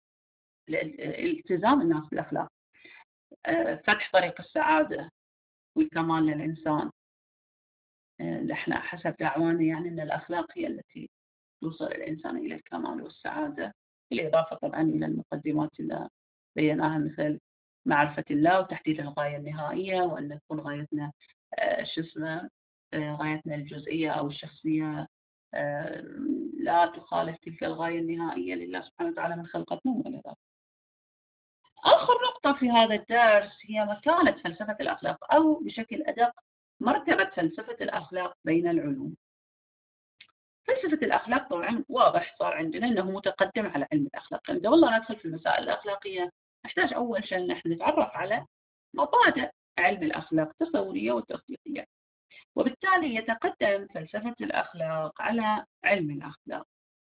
التزام الناس بالأخلاق، آه فتح طريق السعادة والكمال للإنسان. آه احنا حسب دعوانا يعني أن الأخلاق هي التي توصل الإنسان إلى الكمال والسعادة، بالإضافة طبعا إلى المقدمات اللي بيناها مثل معرفة الله وتحديد الغاية النهائية، وأن تكون غايتنا آه شو اسمه آه غايتنا الجزئية أو الشخصية آه لا تخالف تلك الغاية النهائية لله سبحانه وتعالى من خلقتنا وإلى ذلك. آخر نقطة في هذا الدرس هي مكانة فلسفة الأخلاق، أو بشكل أدق مرتبة فلسفة الأخلاق بين العلوم. فلسفة الأخلاق طبعا واضح صار عندنا أنه متقدم على علم الأخلاق. يعني قبل لا ندخل في المسائل الأخلاقية نحتاج أول شيء نحن نتعرف على مبادئ علم الأخلاق التصورية والتطبيقية، وبالتالي يتقدم فلسفة الأخلاق على علم الأخلاق.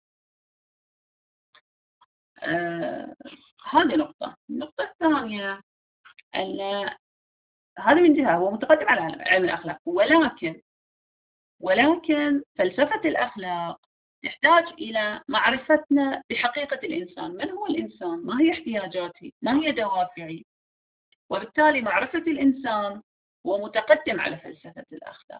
آه هذه نقطة. النقطة الثانية أن هذا من جهة هو متقدم على علم الأخلاق، ولكن ولكن فلسفة الأخلاق تحتاج إلى معرفتنا بحقيقة الإنسان. من هو الإنسان؟ ما هي احتياجاتي؟ ما هي دوافعي؟ وبالتالي معرفة الإنسان هو متقدم على فلسفة الأخلاق.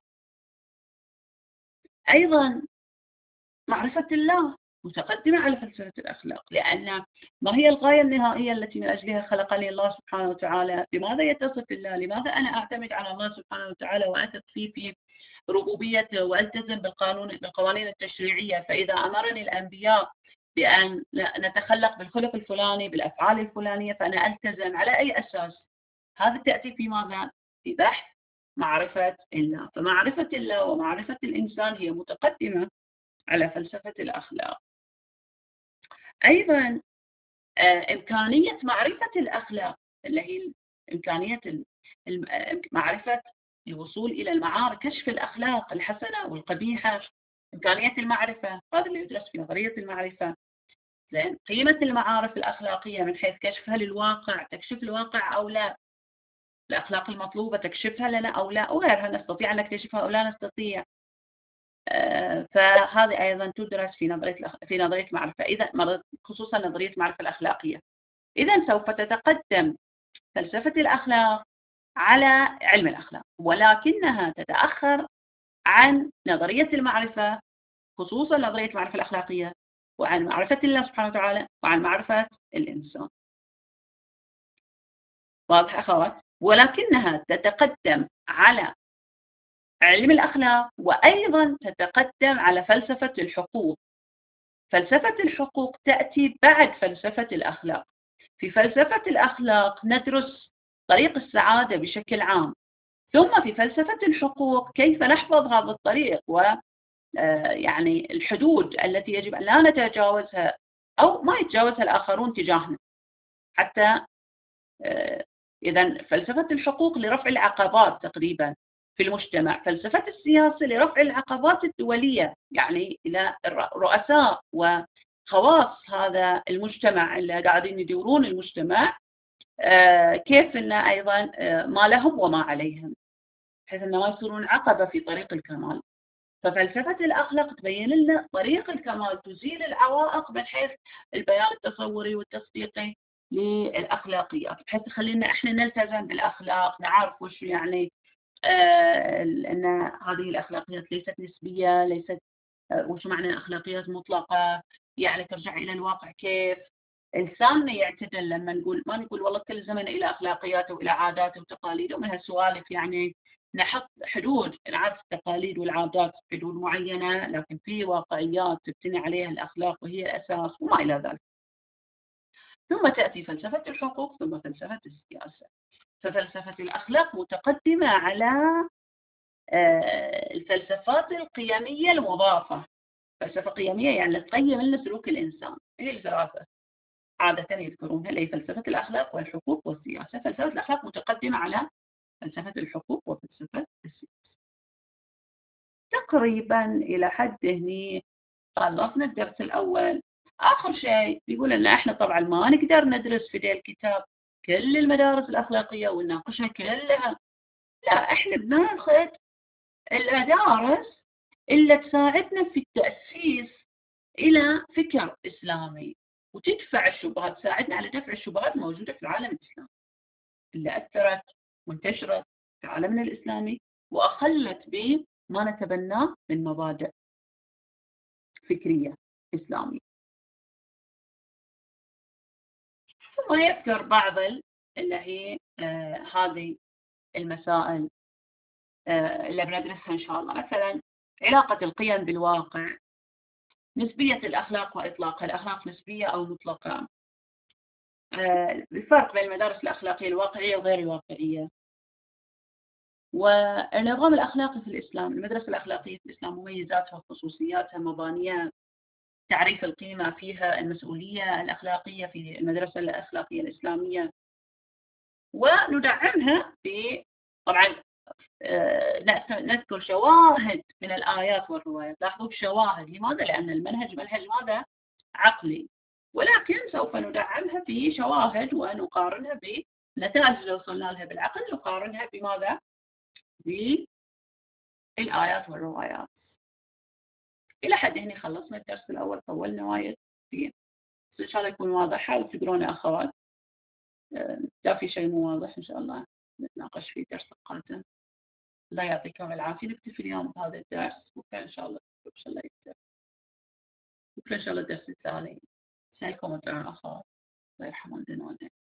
أيضا معرفة الله متقدمة على فلسفة الأخلاق، لأن ما هي الغاية النهائية التي من أجلها خلقني الله سبحانه وتعالى؟ لماذا يتصف الله؟ لماذا أنا أعتمد على الله سبحانه وتعالى وأثق فيه في ربوبيته والتزم بالقانون بالقوانين التشريعية؟ فإذا أمرني الأنبياء بأن نتخلق بالخلق الفلاني بالأفعال الفلانية فأنا ألتزم. على أي أساس؟ هذا تأتي في ماذا؟ في بحث معرفة الله. فمعرفة الله ومعرفة الإنسان هي متقدمة على فلسفة الأخلاق. أيضا إمكانية معرفة الأخلاق اللي هي إمكانية معرفة الوصول إلى المعارف، كشف الأخلاق الحسنة والقبيحة، إمكانية المعرفة، هذا اللي يدرس في نظرية المعرفة. زين، قيمة المعارف الأخلاقية من حيث كشفها للواقع، تكشف الواقع أو لا، الأخلاق المطلوبة تكشفها لنا أو لا، وغيرها نستطيع أن نكتشفها أو لا نستطيع. فهذه أيضا تدرس في نظرية في نظرية المعرفة، إذا خصوصا نظرية المعرفة الأخلاقية. إذا سوف تتقدم فلسفة الأخلاق على علم الأخلاق، ولكنها تتأخر عن نظرية المعرفة، خصوصا نظرية المعرفة الأخلاقية، وعن معرفة الله سبحانه وتعالى، وعن معرفة الإنسان. واضح أخوات؟ ولكنها تتقدم على علم الأخلاق وأيضا تتقدم على فلسفة الحقوق. فلسفة الحقوق تأتي بعد فلسفة الأخلاق. في فلسفة الأخلاق ندرس طريق السعادة بشكل عام، ثم في فلسفة الحقوق كيف نحفظ هذا الطريق و يعني الحدود التي يجب أن لا نتجاوزها أو ما يتجاوزها الآخرون تجاهنا. حتى إذن فلسفة الحقوق لرفع العقبات تقريبا في المجتمع، فلسفة السياسة لرفع العقبات الدولية، يعني إلى رؤساء وخواص هذا المجتمع اللي قاعدين يدورون المجتمع، كيف أن أيضا ما لهم وما عليهم، بحيث أنه ما يصيرون عقبة في طريق الكمال. ففلسفة الأخلاق تبين لنا طريق الكمال، تزيل العوائق من حيث البيان التصوري والتصديقي للأخلاقيات، بحيث تخلينا إحنا نلتزم بالأخلاق، نعرف وش يعني آه أن هذه الأخلاقيات ليست نسبية، ليست آه وش معنى أخلاقيات مطلقة، يعني ترجع إلى الواقع كيف إنساننا يعتدل. لما نقول ما نقول والله كل زمن إلى أخلاقياته وإلى عاداته وتقاليده ومن هالسوالف، يعني نحط حدود، نعرف التقاليد والعادات حدود معينة، لكن في واقعيات تبتني عليها الأخلاق وهي الأساس وما إلى ذلك. ثم تأتي فلسفة الحقوق ثم فلسفة السياسة. ففلسفة الأخلاق متقدمة على الفلسفات القيمية المضافة. فلسفة قيمية يعني تقيم لنا سلوك الإنسان، هي الثلاثة عادة يذكرونها، اللي هي فلسفة الأخلاق والحقوق والسياسة. فلسفة الأخلاق متقدمة على فلسفة الحقوق وفلسفة السياسة. تقريبا إلى حد هني خلصنا الدرس الأول. آخر شيء يقول إن إحنا طبعا ما نقدر ندرس في ذا الكتاب كل المدارس الأخلاقية ونناقشها كلها، لا، إحنا بناخذ المدارس اللي تساعدنا في التأسيس إلى فكر إسلامي وتدفع الشبهات، تساعدنا على دفع الشبهات الموجودة في العالم الإسلامي اللي أثرت وانتشرت في عالمنا الإسلامي وأخلت بما نتبناه من مبادئ فكرية إسلامية. ثم يذكر بعض اللي هي آه هذه المسائل آه اللي بندرسها إن شاء الله، مثلا علاقة القيم بالواقع، نسبية الأخلاق وإطلاقها، الأخلاق نسبية أو مطلقة، آه الفرق بين المدارس الأخلاقية الواقعية وغير الواقعية، والنظام الأخلاقي في الإسلام، المدرسة الأخلاقية في الإسلام، مميزاتها وخصوصياتها، مبانيها، تعريف القيمة فيها، المسؤولية الأخلاقية في المدرسة الأخلاقية الإسلامية، وندعمها ب طبعا نذكر شواهد من الآيات والروايات. لاحظوا شواهد، لماذا؟ لأن المنهج منهج ماذا؟ عقلي، ولكن سوف ندعمها بشواهد ونقارنها بنتائج اللي وصلنا لها بالعقل، نقارنها بماذا؟ بالآيات والروايات. إلى حد هنا خلصنا الدرس الأول، طولنا وايد فيه، بس إن شاء الله يكون واضح. حاولوا تقرون يا أخوات، إذا في شيء مو واضح إن شاء الله نتناقش فيه الدرس القادم. الله يعطيكم العافية. نكتفي اليوم بهذا الدرس، بكرة إن شاء الله إن شاء الله يبدأ بكرة إن شاء الله الدرس الثاني. سايكم وتعالوا أخوات، الله يرحمون ذنوبنا.